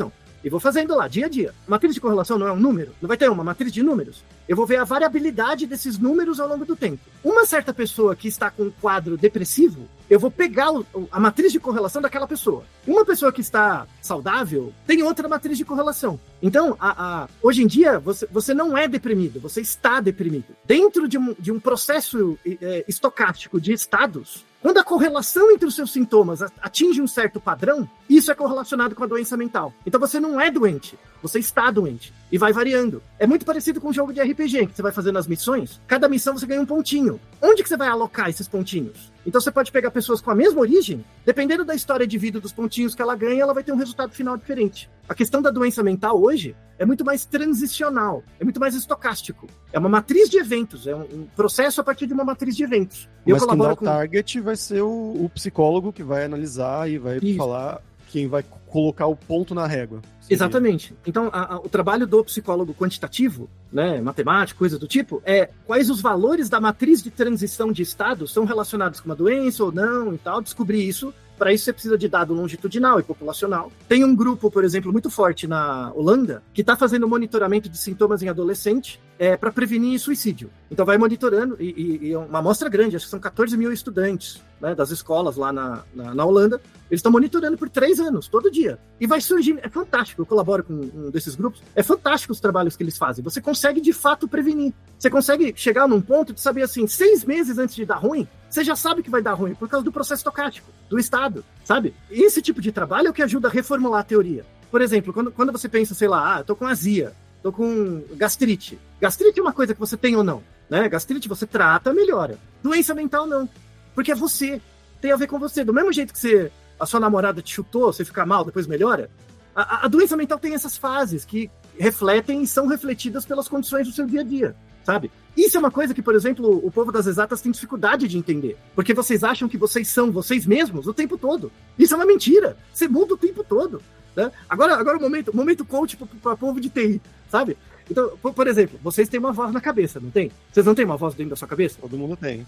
e vou fazendo lá, dia a dia. Matriz de correlação não é um número? Não vai ter uma matriz de números? Eu vou ver a variabilidade desses números ao longo do tempo. Uma certa pessoa que está com um quadro depressivo, eu vou pegar o, a matriz de correlação daquela pessoa. Uma pessoa que está saudável tem outra matriz de correlação. Então, a, a, hoje em dia, você, você não é deprimido, você está deprimido. Dentro de um, de um processo é, estocástico de estados, quando a correlação entre os seus sintomas atinge um certo padrão, isso é correlacionado com a doença mental. Então você não é doente, você está doente. E vai variando. É muito parecido com um jogo de R P G, que você vai fazendo as missões. Cada missão você ganha um pontinho. Onde que você vai alocar esses pontinhos? Então você pode pegar pessoas com a mesma origem, dependendo da história de vida dos pontinhos que ela ganha, ela vai ter um resultado final diferente. A questão da doença mental hoje é muito mais transicional, é muito mais estocástico. É uma matriz de eventos, é um processo a partir de uma matriz de eventos. Mas eu quem colaboro dá o com... target vai ser o, o psicólogo que vai analisar e vai Isso. falar quem vai colocar o ponto na régua. Seria. Exatamente. Então, a, a, o trabalho do psicólogo quantitativo, né, matemático, coisa do tipo, é quais os valores da matriz de transição de estados são relacionados com uma doença ou não e tal, descobrir isso. Para isso você precisa de dado longitudinal e populacional. Tem um grupo, por exemplo, muito forte na Holanda, que está fazendo monitoramento de sintomas em adolescente é, para prevenir suicídio. Então vai monitorando, e, e, e é uma amostra grande, acho que são catorze mil estudantes, né, das escolas lá na, na, na Holanda. Eles estão monitorando por três anos, todo dia. E vai surgir, é fantástico, eu colaboro com um desses grupos, é fantástico os trabalhos que eles fazem. Você consegue, de fato, prevenir. Você consegue chegar num ponto de saber, assim, seis meses antes de dar ruim, você já sabe que vai dar ruim, por causa do processo estocástico, do estado, sabe? E esse tipo de trabalho é o que ajuda a reformular a teoria. Por exemplo, quando, quando você pensa, sei lá, ah, eu tô com azia, tô com gastrite. Gastrite é uma coisa que você tem ou não, né? Gastrite você trata, melhora. Doença mental, não. Porque é você. Tem a ver com você. Do mesmo jeito que você, a sua namorada te chutou, você fica mal, depois melhora, a, a doença mental tem essas fases que refletem e são refletidas pelas condições do seu dia a dia, sabe? Isso é uma coisa que, por exemplo, o povo das exatas tem dificuldade de entender. Porque vocês acham que vocês são vocês mesmos o tempo todo. Isso é uma mentira. Você muda o tempo todo. Né? Agora, agora o momento, momento coach para o povo de T I, sabe? Então, por, por exemplo, vocês têm uma voz na cabeça, não tem? Vocês não têm uma voz dentro da sua cabeça? Todo mundo tem.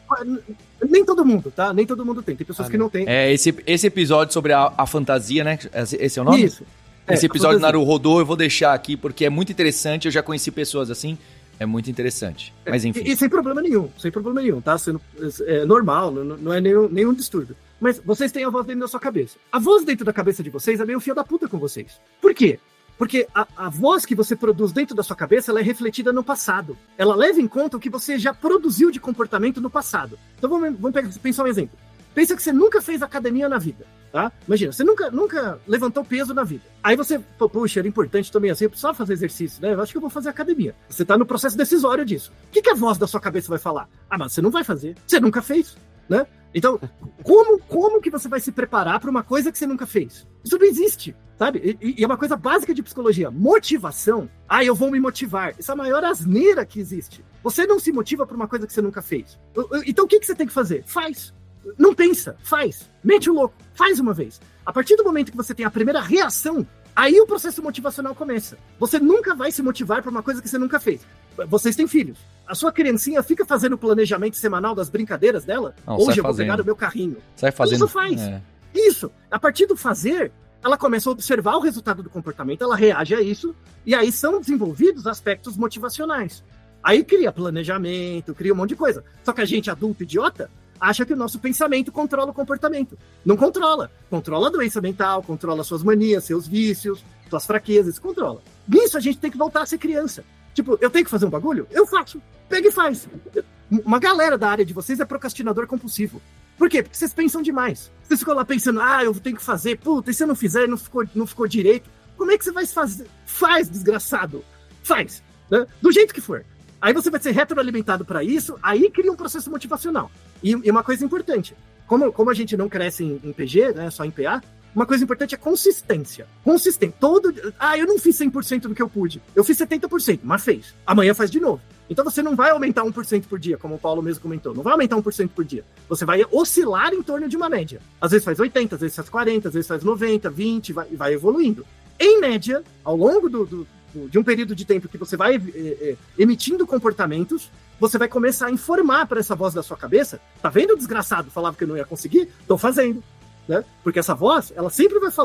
É. Nem todo mundo, tá? Nem todo mundo tem. Tem pessoas ah, que não têm. É, esse, esse episódio sobre a, a fantasia, né? Esse é o nome? Isso. Esse é, episódio Naru rodou, eu vou deixar aqui, porque é muito interessante. Eu já conheci pessoas assim. É muito interessante. Mas enfim. E, e sem problema nenhum, sem problema nenhum, tá? Sendo é, normal, não, não é nenhum, nenhum distúrbio. Mas vocês têm a voz dentro da sua cabeça. A voz dentro da cabeça de vocês é meio fio da puta com vocês. Por quê? Porque a, a voz que você produz dentro da sua cabeça, ela é refletida no passado. Ela leva em conta o que você já produziu de comportamento no passado. Então vamos, vamos pegar, pensar um exemplo. Pensa que você nunca fez academia na vida, tá? Imagina, você nunca, nunca levantou peso na vida. Aí você, puxa, era importante também assim, eu precisava fazer exercício, né? Eu acho que eu vou fazer academia. Você tá no processo decisório disso. O que, que a voz da sua cabeça vai falar? Ah, mas você não vai fazer. Você nunca fez, né? Então, como, como que você vai se preparar para uma coisa que você nunca fez? Isso não existe, sabe? E, e é uma coisa básica de psicologia. Motivação. Ah, eu vou me motivar. Isso é a maior asneira que existe. Você não se motiva para uma coisa que você nunca fez. Então, o que, que você tem que fazer? Faz. Não pensa, faz. Mete o louco, faz uma vez. A partir do momento que você tem a primeira reação, aí o processo motivacional começa. Você nunca vai se motivar para uma coisa que você nunca fez. Vocês têm filhos. A sua criancinha fica fazendo o planejamento semanal das brincadeiras dela? Não, Hoje eu vou fazendo. pegar o meu carrinho. Sai fazendo. Isso faz. É. Isso. A partir do fazer, ela começa a observar o resultado do comportamento, ela reage a isso, e aí são desenvolvidos aspectos motivacionais. Aí cria planejamento, cria um monte de coisa. Só que a gente, adulto idiota, acha que o nosso pensamento controla o comportamento. Não controla. Controla a doença mental, controla suas manias, seus vícios, suas fraquezas, controla. Nisso a gente tem que voltar a ser criança. Tipo, eu tenho que fazer um bagulho? Eu faço. Pega e faz. Uma galera da área de vocês é procrastinador compulsivo. Por quê? Porque vocês pensam demais. Vocês ficam lá pensando, ah, eu tenho que fazer, puta, e se eu não fizer, não ficou, não ficou direito. Como é que você vai fazer? Faz, desgraçado. Faz. Né? Do jeito que for. Aí você vai ser retroalimentado para isso, aí cria um processo motivacional. E, e uma coisa importante, como, como a gente não cresce em, em P G, né, só em P A, uma coisa importante é consistência. Consistente. Todo, ah, eu não fiz cem por cento do que eu pude. Eu fiz setenta por cento, mas fez. Amanhã faz de novo. Então você não vai aumentar um por cento por dia, como o Paulo mesmo comentou. Não vai aumentar um por cento por dia. Você vai oscilar em torno de uma média. Às vezes faz oitenta, às vezes faz quarenta, às vezes faz noventa, vinte, vai, vai evoluindo. Em média, ao longo do, do de um período de tempo que você vai é, é, emitindo comportamentos, você vai começar a informar para essa voz da sua cabeça, tá vendo o desgraçado falava que eu não ia conseguir? Tô fazendo, né? Porque essa voz, ela sempre vai falar,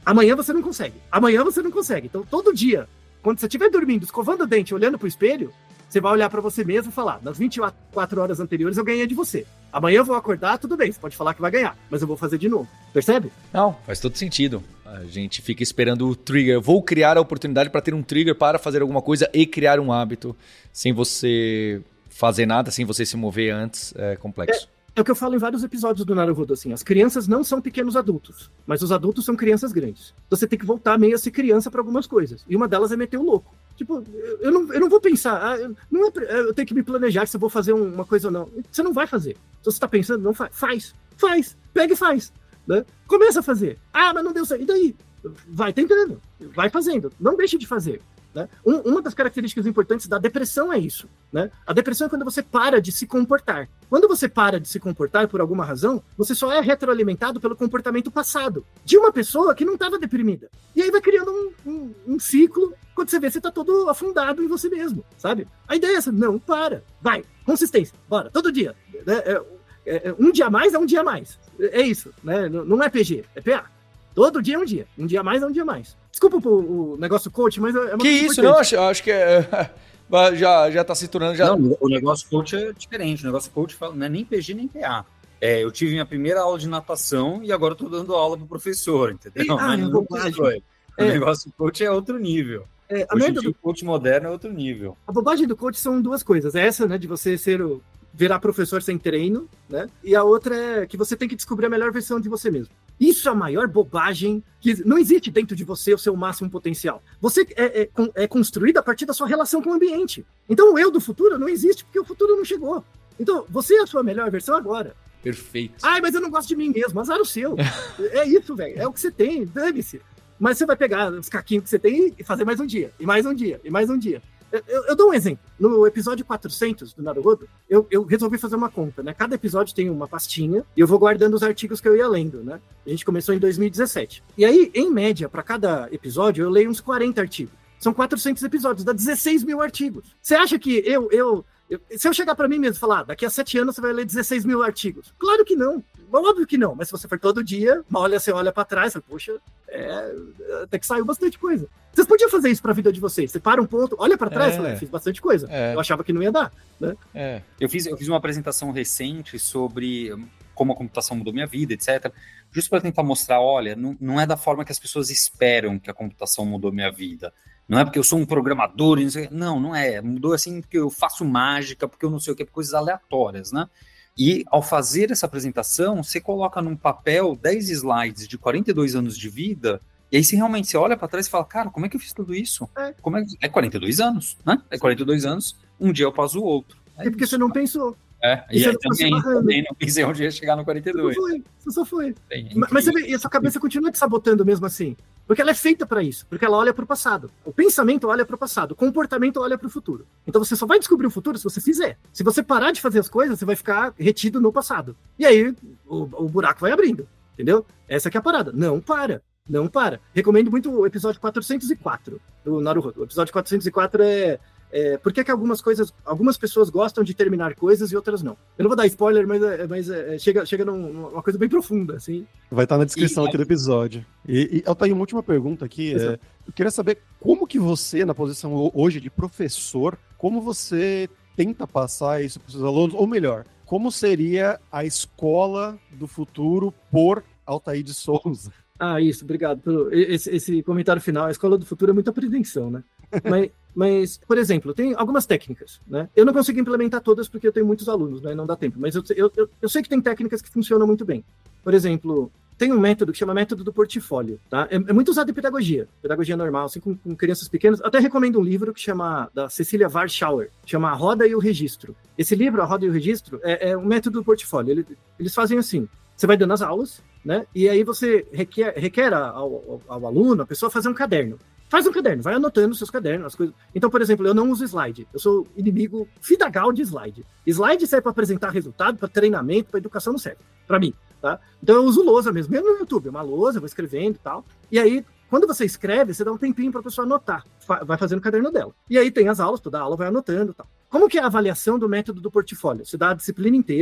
Amanhã você não consegue. Amanhã você não consegue. Então, todo dia, quando você estiver dormindo, escovando o dente, olhando pro espelho, você vai olhar para você mesmo e falar, nas vinte e quatro horas anteriores eu ganhei de você. Amanhã eu vou acordar, tudo bem, você pode falar que vai ganhar, mas eu vou fazer de novo. Percebe? Não, faz todo sentido. A gente fica esperando o trigger. Vou criar a oportunidade para ter um trigger para fazer alguma coisa e criar um hábito sem você fazer nada, sem você se mover antes. É complexo. É. É o que eu falo em vários episódios do Naruhodo, assim, as crianças não são pequenos adultos, mas os adultos são crianças grandes. Você tem que voltar meio a ser criança para algumas coisas, e uma delas é meter o louco. Tipo, eu não, eu não vou pensar, ah, não é, eu tenho que me planejar se eu vou fazer uma coisa ou não. Você não vai fazer. Se você tá pensando, não faz. Faz, faz, pega e faz. Né? Começa a fazer. Ah, mas não deu certo. E daí? Vai tentando, vai fazendo, não deixe de fazer. Né? Um, uma das características importantes da depressão é isso. Né? A depressão é quando você para de se comportar. Quando você para de se comportar por alguma razão, você só é retroalimentado pelo comportamento passado de uma pessoa que não estava deprimida. E aí vai criando um, um, um ciclo. Quando você vê, você está todo afundado em você mesmo, sabe? A ideia é essa, não, para, vai, consistência, bora, todo dia. Né? É, é, um dia a mais é um dia a mais. É isso, né? Não é P G, é P A. Todo dia é um dia. Um dia a mais é um dia a mais. Desculpa o, o negócio coach, mas é uma Que isso, não? Acho, acho que é, já, já tá se tornando... Já... Não, o negócio coach é diferente. O negócio coach fala, não é nem P G nem P A. É, eu tive minha primeira aula de natação e agora eu tô dando aula pro professor, entendeu? E, ah, mas não o é. negócio coach é outro nível. É, a Hoje merda do do coach moderno é outro nível. A bobagem do coach são duas coisas. Essa, né, de você ser o... virar professor sem treino, né? E a outra é que você tem que descobrir a melhor versão de você mesmo. Isso é a maior bobagem que não existe dentro de você o seu máximo potencial. Você é, é, é construído a partir da sua relação com o ambiente. Então o eu do futuro não existe porque o futuro não chegou. Então você é a sua melhor versão agora. Perfeito. Ai, mas eu não gosto de mim mesmo. Azar o seu. É isso, velho. É o que você tem. Dane-se. Mas você vai pegar os caquinhos que você tem e fazer mais um dia. E mais um dia. E mais um dia. Eu, eu dou um exemplo. No episódio quatrocentos do Naruhodo, eu, eu resolvi fazer uma conta, né? Cada episódio tem uma pastinha e eu vou guardando os artigos que eu ia lendo, né? A gente começou em dois mil e dezessete. E aí, em média, para cada episódio, eu leio uns quarenta artigos. São quatrocentos episódios, dá dezesseis mil artigos. Você acha que eu... eu, eu se eu chegar para mim mesmo e falar, ah, daqui a sete anos você vai ler dezesseis mil artigos? Claro que não. Óbvio que não. Mas se você for todo dia, uma olha, você olha para trás, você, poxa, é, até que saiu bastante coisa. Vocês podiam fazer isso para a vida de vocês. Você para um ponto, olha para trás, é. fala, fiz bastante coisa. É. Eu achava que não ia dar. Né? É. Eu, fiz, eu fiz uma apresentação recente sobre como a computação mudou minha vida, etcétera. Justo para tentar mostrar, olha, não, não é da forma que as pessoas esperam que a computação mudou minha vida. Não é porque eu sou um programador, não, sei, não, não é. Mudou assim porque eu faço mágica, porque eu não sei o que, coisas aleatórias, né? E ao fazer essa apresentação, você coloca num papel dez slides de quarenta e dois anos de vida. E aí você realmente você olha para trás e fala, cara, como é que eu fiz tudo isso? É, como é, que... é quarenta e dois anos, né? É quarenta e dois anos, um dia eu passo o outro. É, é porque você não pensou. É, e, e aí também, também não pensei onde ia chegar no quarenta e dois. Você só foi, você só foi. É Mas você vê, e a sua cabeça continua te sabotando mesmo assim. Porque ela é feita para isso, porque ela olha para o passado. O pensamento olha para o passado, o comportamento olha para o futuro. Então você só vai descobrir o futuro se você fizer. Se você parar de fazer as coisas, você vai ficar retido no passado. E aí o, o buraco vai abrindo, entendeu? Essa que é a parada. Não para. Não para. Recomendo muito o episódio quatrocentos e quatro do Naruhodo. O episódio quatrocentos e quatro é, é por que que algumas coisas, algumas pessoas gostam de terminar coisas e outras não. Eu não vou dar spoiler, mas, é, mas é, chega, chega numa coisa bem profunda, assim. Vai estar na descrição e, aqui do episódio. E, e eu tenho uma última pergunta aqui. É, eu queria saber como que você, na posição hoje de professor, como você tenta passar isso para os seus alunos, ou melhor, como seria a escola do futuro por Altair de Souza? Ah, isso, obrigado pelo esse, esse comentário final. A escola do futuro é muita pretensão, né? mas, mas, por exemplo, tem algumas técnicas, né? Eu não consigo implementar todas porque eu tenho muitos alunos, né? Não dá tempo, mas eu, eu, eu, eu sei que tem técnicas que funcionam muito bem. Por exemplo, tem um método que chama método do portfólio, tá? É, é muito usado em pedagogia, pedagogia normal, assim, com, com crianças pequenas. Até recomendo um livro que chama, da Cecília Warschauer, chama A Roda e o Registro. Esse livro, A Roda e o Registro, é, é um método do portfólio. Ele, eles fazem assim, você vai dando as aulas, né? E aí você requer, requer ao, ao, ao aluno, a pessoa, fazer um caderno. Faz um caderno, vai anotando seus cadernos, as coisas. Então, por exemplo, eu não uso slide. Eu sou inimigo fidagal de slide. Slide serve para apresentar resultado, para treinamento, para educação, não serve. Para mim, tá? Então eu uso lousa mesmo. Mesmo no YouTube, uma lousa, eu vou escrevendo e tal. E aí, quando você escreve, você dá um tempinho para a pessoa anotar. Vai fazendo o caderno dela. E aí tem as aulas, toda aula vai anotando e tal. Como que é a avaliação do método do portfólio? Você dá a disciplina inteira,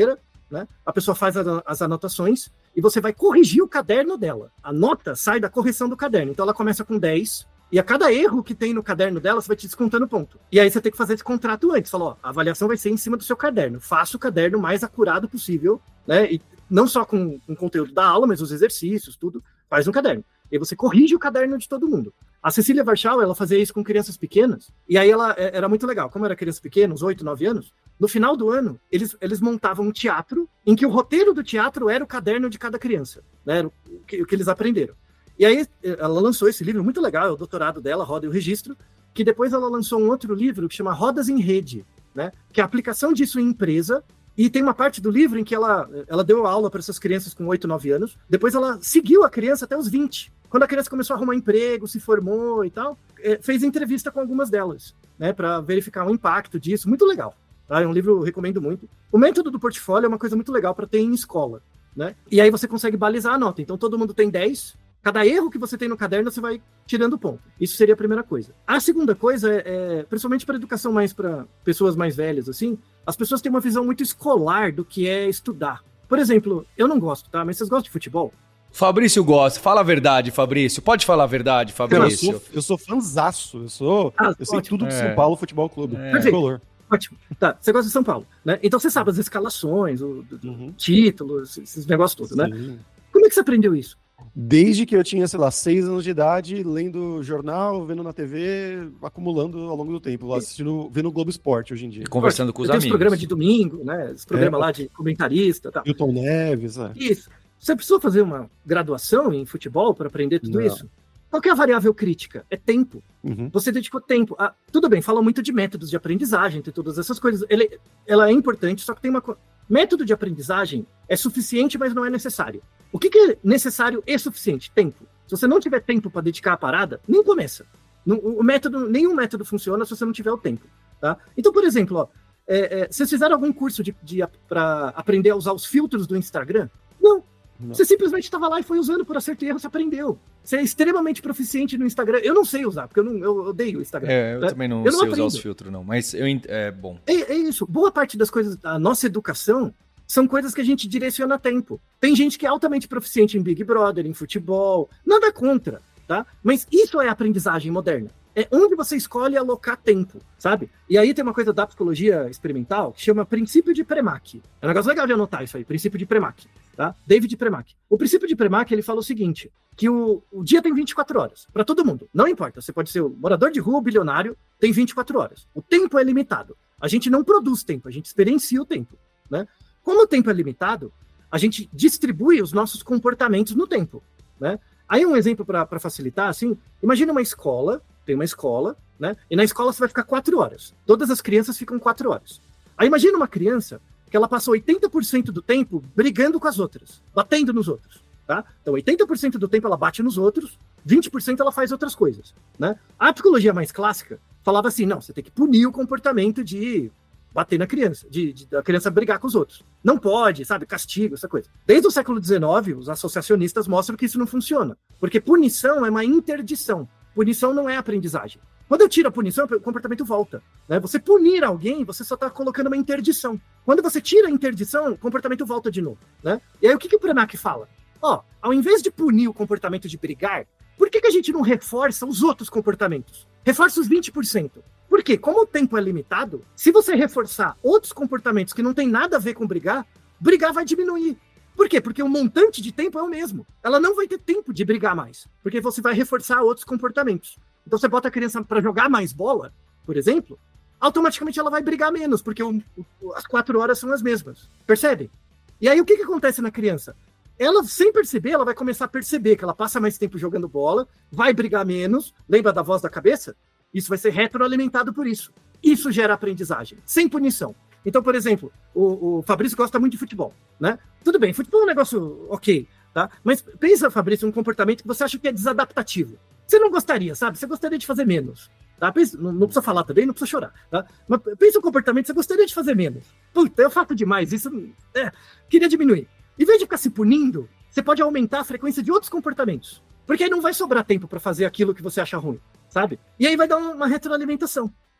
né? A pessoa faz a, as anotações e você vai corrigir o caderno dela. A nota sai da correção do caderno. Então ela começa com dez, e a cada erro que tem no caderno dela, você vai te descontando ponto. E aí você tem que fazer esse contrato antes. Fala, ó, a avaliação vai ser em cima do seu caderno. Faça o caderno mais acurado possível, né? E não só com o conteúdo da aula, mas os exercícios, tudo, faz no caderno. E aí você corrige o caderno de todo mundo. A Cecília Warschau, ela fazia isso com crianças pequenas, e aí ela era muito legal. Como era criança pequena, uns oito, nove anos, no final do ano, eles, eles montavam um teatro, em que o roteiro do teatro era o caderno de cada criança, né? Era o que, o que eles aprenderam. E aí ela lançou esse livro muito legal, é o doutorado dela, Roda e o Registro, que depois ela lançou um outro livro que chama Rodas em Rede, né? Que é a aplicação disso em empresa, e tem uma parte do livro em que ela, ela deu aula para essas crianças com oito, nove anos, depois ela seguiu a criança até os vinte. Quando a criança começou a arrumar emprego, se formou e tal, fez entrevista com algumas delas, né, para verificar o impacto disso. Muito legal. Tá? É um livro que eu recomendo muito. O método do portfólio é uma coisa muito legal para ter em escola, né? E aí você consegue balizar a nota. Então todo mundo tem dez. Cada erro que você tem no caderno, você vai tirando ponto. Isso seria a primeira coisa. A segunda coisa é, é principalmente para educação mais para pessoas mais velhas, assim, as pessoas têm uma visão muito escolar do que é estudar. Por exemplo, eu não gosto, tá? Mas vocês gostam de futebol? Fabrício gosta. Fala a verdade, Fabrício. Pode falar a verdade, Fabrício. Eu sou, eu sou fanzaço. Eu sou. Ah, eu sei ótimo. tudo do É. São Paulo Futebol Clube. É. Perfeito. Color. Ótimo. Tá, você gosta de São Paulo, né? Então você sabe as escalações, o, o Uhum. títulos, esses negócios todos, né? Sim. Como é que você aprendeu isso? Desde que eu tinha, sei lá, seis anos de idade, lendo jornal, vendo na T V, acumulando ao longo do tempo, assistindo, vendo o Globo Esporte hoje em dia. E conversando com os Tem os amigos. programas de domingo, né? Esse programa É. lá de comentarista e tal. Milton Neves, é. Isso. Você precisou fazer uma graduação em futebol para aprender tudo Não. isso? Qual que é a variável crítica? É tempo. Uhum. Você dedicou tempo. Ah, tudo bem, falam muito de métodos de aprendizagem, tem todas essas coisas. Ele, ela é importante, só que tem uma coisa. Método de aprendizagem é suficiente, mas não é necessário. O que, que é necessário e suficiente? Tempo. Se você não tiver tempo para dedicar a parada, nem começa. Não, o método, nenhum método funciona se você não tiver o tempo. Tá? Então, por exemplo, ó, é, é, vocês fizeram algum curso de, de, para aprender a usar os filtros do Instagram? Não. Não. Você simplesmente estava lá e foi usando por acerto e erro, você aprendeu. Você é extremamente proficiente no Instagram. Eu não sei usar, porque eu, não, eu odeio o Instagram. É, eu né? também não Eu não sei aprendo. usar os filtros, não. Mas eu ent- é bom. É, é isso. Boa parte das coisas da nossa educação são coisas que a gente direciona a tempo. Tem gente que é altamente proficiente em Big Brother, em futebol, nada contra, tá? Mas isso é aprendizagem moderna. É onde você escolhe alocar tempo, sabe? E aí tem uma coisa da psicologia experimental que chama princípio de Premack. É um negócio legal de anotar isso aí, princípio de Premack, tá? David Premack. O princípio de Premack, ele fala o seguinte, que o, o dia tem vinte e quatro horas, para todo mundo. Não importa, você pode ser o morador de rua, o bilionário, tem vinte e quatro horas. O tempo é limitado. A gente não produz tempo, a gente experiencia o tempo, né? Como o tempo é limitado, a gente distribui os nossos comportamentos no tempo, né? Aí um exemplo para facilitar, assim, imagina uma escola, tem uma escola, né? E na escola você vai ficar quatro horas. Todas as crianças ficam quatro horas. Aí imagina uma criança que ela passa oitenta por cento do tempo brigando com as outras, batendo nos outros, tá? Então oitenta por cento do tempo ela bate nos outros, vinte por cento ela faz outras coisas, né? A psicologia mais clássica falava assim, não, você tem que punir o comportamento de bater na criança, de, de da criança brigar com os outros. Não pode, sabe, castigo, essa coisa. Desde o século dezenove, os associacionistas mostram que isso não funciona, porque punição é uma interdição. Punição não é aprendizagem. Quando eu tiro a punição, o comportamento volta, né? Você punir alguém, você só está colocando uma interdição. Quando você tira a interdição, o comportamento volta de novo, né? E aí o que, que o Premack fala? Ó, ao invés de punir o comportamento de brigar, por que, que a gente não reforça os outros comportamentos? Reforça os vinte por cento. Por quê? Como o tempo é limitado, se você reforçar outros comportamentos que não tem nada a ver com brigar, brigar vai diminuir. Por quê? Porque o montante de tempo é o mesmo. Ela não vai ter tempo de brigar mais, porque você vai reforçar outros comportamentos. Então você bota a criança para jogar mais bola, por exemplo, automaticamente ela vai brigar menos, porque o, o, as quatro horas são as mesmas. Percebe? E aí o que, que acontece na criança? Ela, sem perceber, ela vai começar a perceber que ela passa mais tempo jogando bola, vai brigar menos, lembra da voz da cabeça? Isso vai ser retroalimentado por isso. Isso gera aprendizagem, sem punição. Então, por exemplo, o, o Fabrício gosta muito de futebol, né? Tudo bem, futebol é um negócio ok, tá? Mas pensa, Fabrício, um comportamento que você acha que é desadaptativo. Você não gostaria, sabe? Você gostaria de fazer menos, tá? Pensa, não, não precisa falar também, não precisa chorar, tá? Mas pensa um comportamento que você gostaria de fazer menos. Puta, eu faço demais, isso... É, queria diminuir. Em vez de ficar se punindo, você pode aumentar a frequência de outros comportamentos. Porque aí não vai sobrar tempo para fazer aquilo que você acha ruim, sabe? E aí vai dar uma retroalimentação.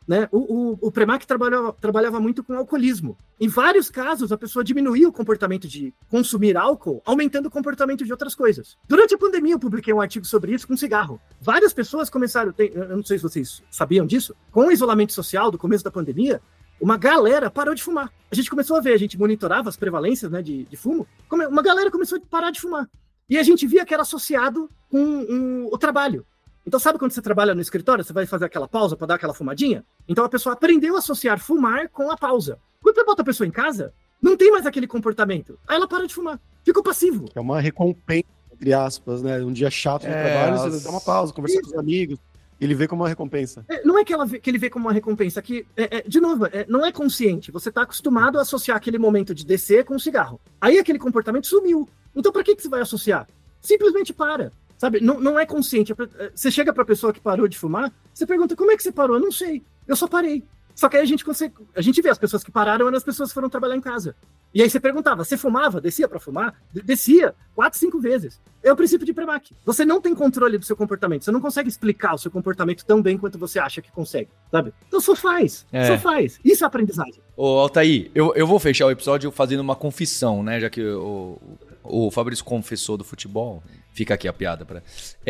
né? O, o, o Premack trabalhava, trabalhava muito com alcoolismo. Em vários casos, a pessoa diminuía o comportamento de consumir álcool, aumentando o comportamento de outras coisas. Durante a pandemia, eu publiquei um artigo sobre isso com cigarro. Várias pessoas começaram, tem, eu não sei se vocês sabiam disso, com o isolamento social do começo da pandemia, uma galera parou de fumar. A gente começou a ver, a gente monitorava as prevalências, né, de, de fumo, uma galera começou a parar de fumar. E a gente via que era associado com um, o trabalho. Então, sabe quando você trabalha no escritório, você vai fazer aquela pausa para dar aquela fumadinha? Então, a pessoa aprendeu a associar fumar com a pausa. Quando você bota a pessoa em casa, não tem mais aquele comportamento. Aí ela para de fumar. Ficou passivo. É uma recompensa, entre aspas, né? Um dia chato no é, trabalho, as... você dá uma pausa, conversar com os amigos. Ele vê como uma recompensa. É, não é que, ela vê, que ele vê como uma recompensa, que, é, é, de novo, é, não é consciente. Você está acostumado a associar aquele momento de descer com o cigarro. Aí aquele comportamento sumiu. Então, para que, que você vai associar? Simplesmente para. Sabe, não, não é consciente. Você chega pra pessoa que parou de fumar, você pergunta, como é que você parou? Eu não sei, eu só parei. Só que aí a gente consegue, a gente vê as pessoas que pararam eram as pessoas que foram trabalhar em casa. E aí você perguntava, você fumava? Descia pra fumar? Descia, quatro, cinco vezes. É o princípio de Premack. Você não tem controle do seu comportamento, você não consegue explicar o seu comportamento tão bem quanto você acha que consegue, sabe? Então só faz, é. só faz. Isso é aprendizagem. Ô, Altair, eu, eu vou fechar o episódio fazendo uma confissão, né? Já que o, o Fabrício confessou do futebol, fica aqui a piada. Pra...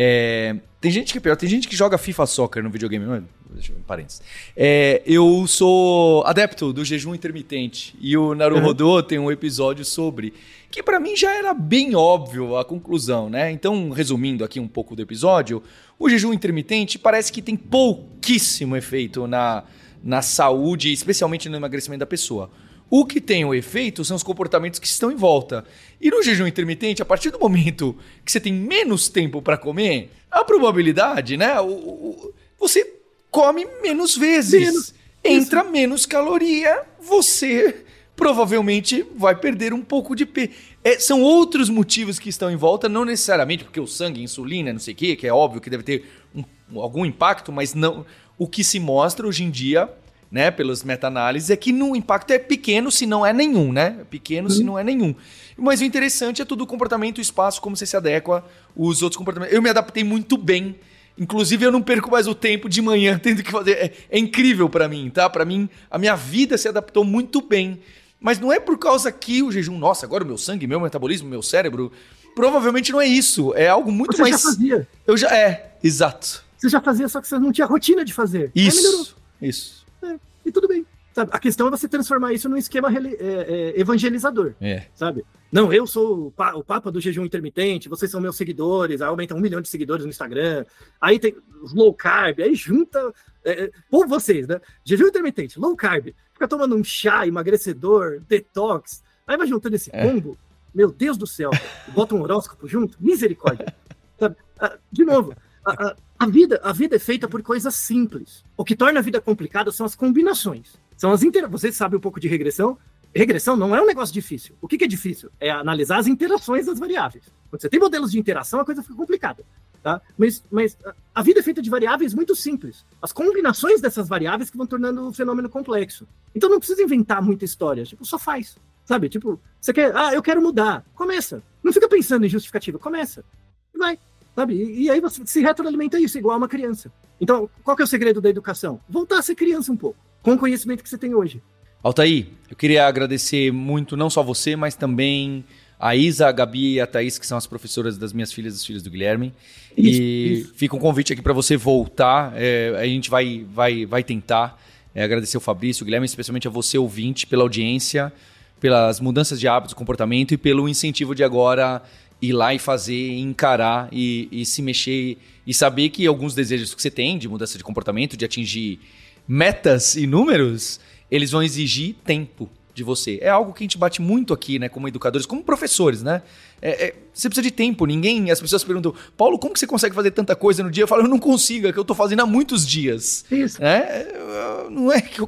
É, tem gente que é pior, tem gente que joga FIFA Soccer no videogame, não é? Deixa eu, parênteses. É, eu sou adepto do jejum intermitente e o Naruhodô uhum. tem um episódio sobre, que pra mim já era bem óbvio a conclusão, né? Então, resumindo aqui um pouco do episódio, o jejum intermitente parece que tem pouquíssimo efeito na, na saúde, especialmente no emagrecimento da pessoa. O que tem o efeito são os comportamentos que estão em volta. E no jejum intermitente, a partir do momento que você tem menos tempo para comer, a probabilidade, né? O, o, você come menos vezes, menos. entra Isso. menos caloria, você provavelmente vai perder um pouco de peso. É, são outros motivos que estão em volta, não necessariamente porque o sangue, insulina, não sei o quê, que é óbvio que deve ter um, algum impacto, mas não. O que se mostra hoje em dia, né, pelas meta-análises, é que no impacto é pequeno se não é nenhum, né? É pequeno uhum. se não é nenhum. Mas o interessante é todo o comportamento, o espaço, como você se adequa aos outros comportamentos. Eu me adaptei muito bem. Inclusive, eu não perco mais o tempo de manhã tendo que fazer. É, é incrível pra mim, tá? Pra mim, a minha vida se adaptou muito bem. Mas não é por causa que o jejum... Nossa, agora o meu sangue, meu metabolismo, meu cérebro... Provavelmente não é isso. É algo muito você mais... Você já fazia. Eu já... É, exato. Você já fazia, só que você não tinha rotina de fazer. Isso, isso. É, e tudo bem. Sabe? A questão é você transformar isso num esquema é, é, evangelizador. É. Sabe? Não, eu sou o, pa, o papa do jejum intermitente, vocês são meus seguidores, aí aumenta um milhão de seguidores no Instagram, aí tem low carb, aí junta... É, por vocês, né? Jejum intermitente, low carb, fica tomando um chá, emagrecedor, detox, aí vai juntando esse é. combo, meu Deus do céu, bota um horóscopo junto, misericórdia. Sabe? De novo, a, a, a, vida, a vida é feita por coisas simples. O que torna a vida complicada são as combinações. São as inter... Vocês sabem um pouco de regressão. Regressão não é um negócio difícil. O que, que é difícil? É analisar as interações das variáveis. Quando você tem modelos de interação, a coisa fica complicada. Tá? Mas, mas a vida é feita de variáveis muito simples. As combinações dessas variáveis que vão tornando o fenômeno complexo. Então não precisa inventar muita história. Tipo, só faz. Sabe? Tipo, você quer... Ah, eu quero mudar. Começa. Não fica pensando em justificativa. Começa. E vai. Sabe? E, e aí você se retroalimenta isso, igual uma criança. Então, qual que é o segredo da educação? Voltar a ser criança um pouco. Com o conhecimento que você tem hoje. Altair, eu queria agradecer muito, não só você, mas também a Isa, a Gabi e a Thaís, que são as professoras das minhas filhas e dos filhos do Guilherme. Isso, e isso. Fica um convite aqui para você voltar. É, a gente vai, vai, vai tentar é, agradecer o Fabrício, o Guilherme, especialmente a você, ouvinte, pela audiência, pelas mudanças de hábitos, comportamento e pelo incentivo de agora ir lá e fazer, encarar e, e se mexer e saber que alguns desejos que você tem de mudança de comportamento, de atingir metas e números, eles vão exigir tempo de você. É algo que a gente bate muito aqui, né, como educadores, como professores, né? É, é, você precisa de tempo. Ninguém... As pessoas perguntam, Paulo, como que você consegue fazer tanta coisa no dia? Eu falo, eu não consigo, é que eu tô fazendo há muitos dias. Isso. É, não é que eu,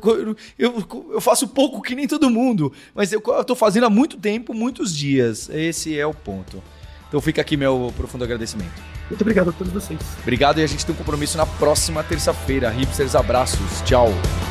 eu, eu faço pouco que nem todo mundo, mas eu, eu tô fazendo há muito tempo, muitos dias. Esse é o ponto. Então fica aqui meu profundo agradecimento. Muito obrigado a todos vocês. Obrigado, e a gente tem um compromisso na próxima terça-feira. Hipsters, abraços. Tchau.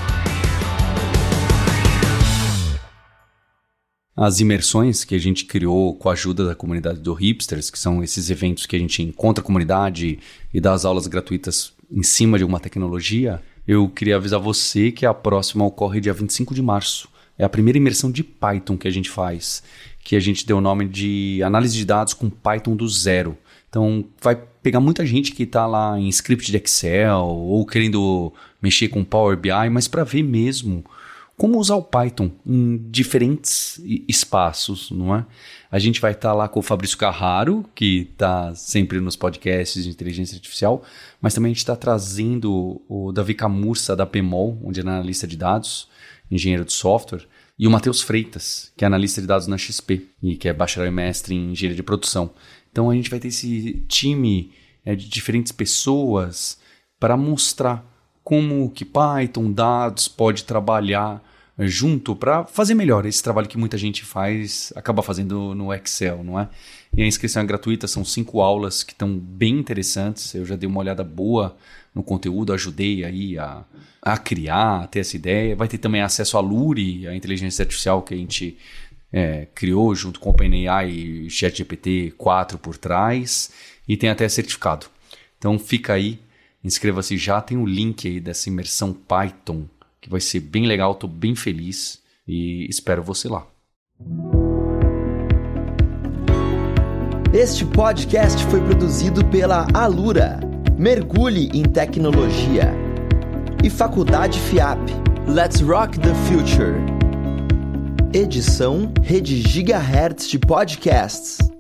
As imersões que a gente criou com a ajuda da comunidade do Hipsters, que são esses eventos que a gente encontra a comunidade e dá as aulas gratuitas em cima de uma tecnologia, eu queria avisar você que a próxima ocorre dia vinte e cinco de março. É a primeira imersão de Python que a gente faz, que a gente deu o nome de análise de dados com Python do zero. Então, vai pegar muita gente que está lá em script de Excel ou querendo mexer com Power B I, mas para ver mesmo como usar o Python em diferentes espaços, não é? A gente vai estar tá lá com o Fabrício Carraro, que está sempre nos podcasts de inteligência artificial, mas também a gente está trazendo o Davi Camurça da Bemol, onde é analista de dados, engenheiro de software, e o Matheus Freitas, que é analista de dados na X P e que é bacharel e mestre em engenharia de produção. Então a gente vai ter esse time é, de diferentes pessoas para mostrar como que Python, dados, pode trabalhar junto para fazer melhor esse trabalho que muita gente faz, acaba fazendo no Excel, não é? E a inscrição é gratuita, são cinco aulas que estão bem interessantes. Eu já dei uma olhada boa no conteúdo, ajudei aí a, a criar, a ter essa ideia. Vai ter também acesso à Luri, a inteligência artificial que a gente é, criou junto com o OpenAI e ChatGPT quatro por trás, e tem até certificado. Então fica aí, inscreva-se já, tem o link aí dessa imersão Python, que vai ser bem legal, estou bem feliz e espero você lá. Este podcast foi produzido pela Alura, Mergulhe em Tecnologia, e Faculdade FIAP, Let's Rock the Future. Edição Rede Gigahertz de Podcasts.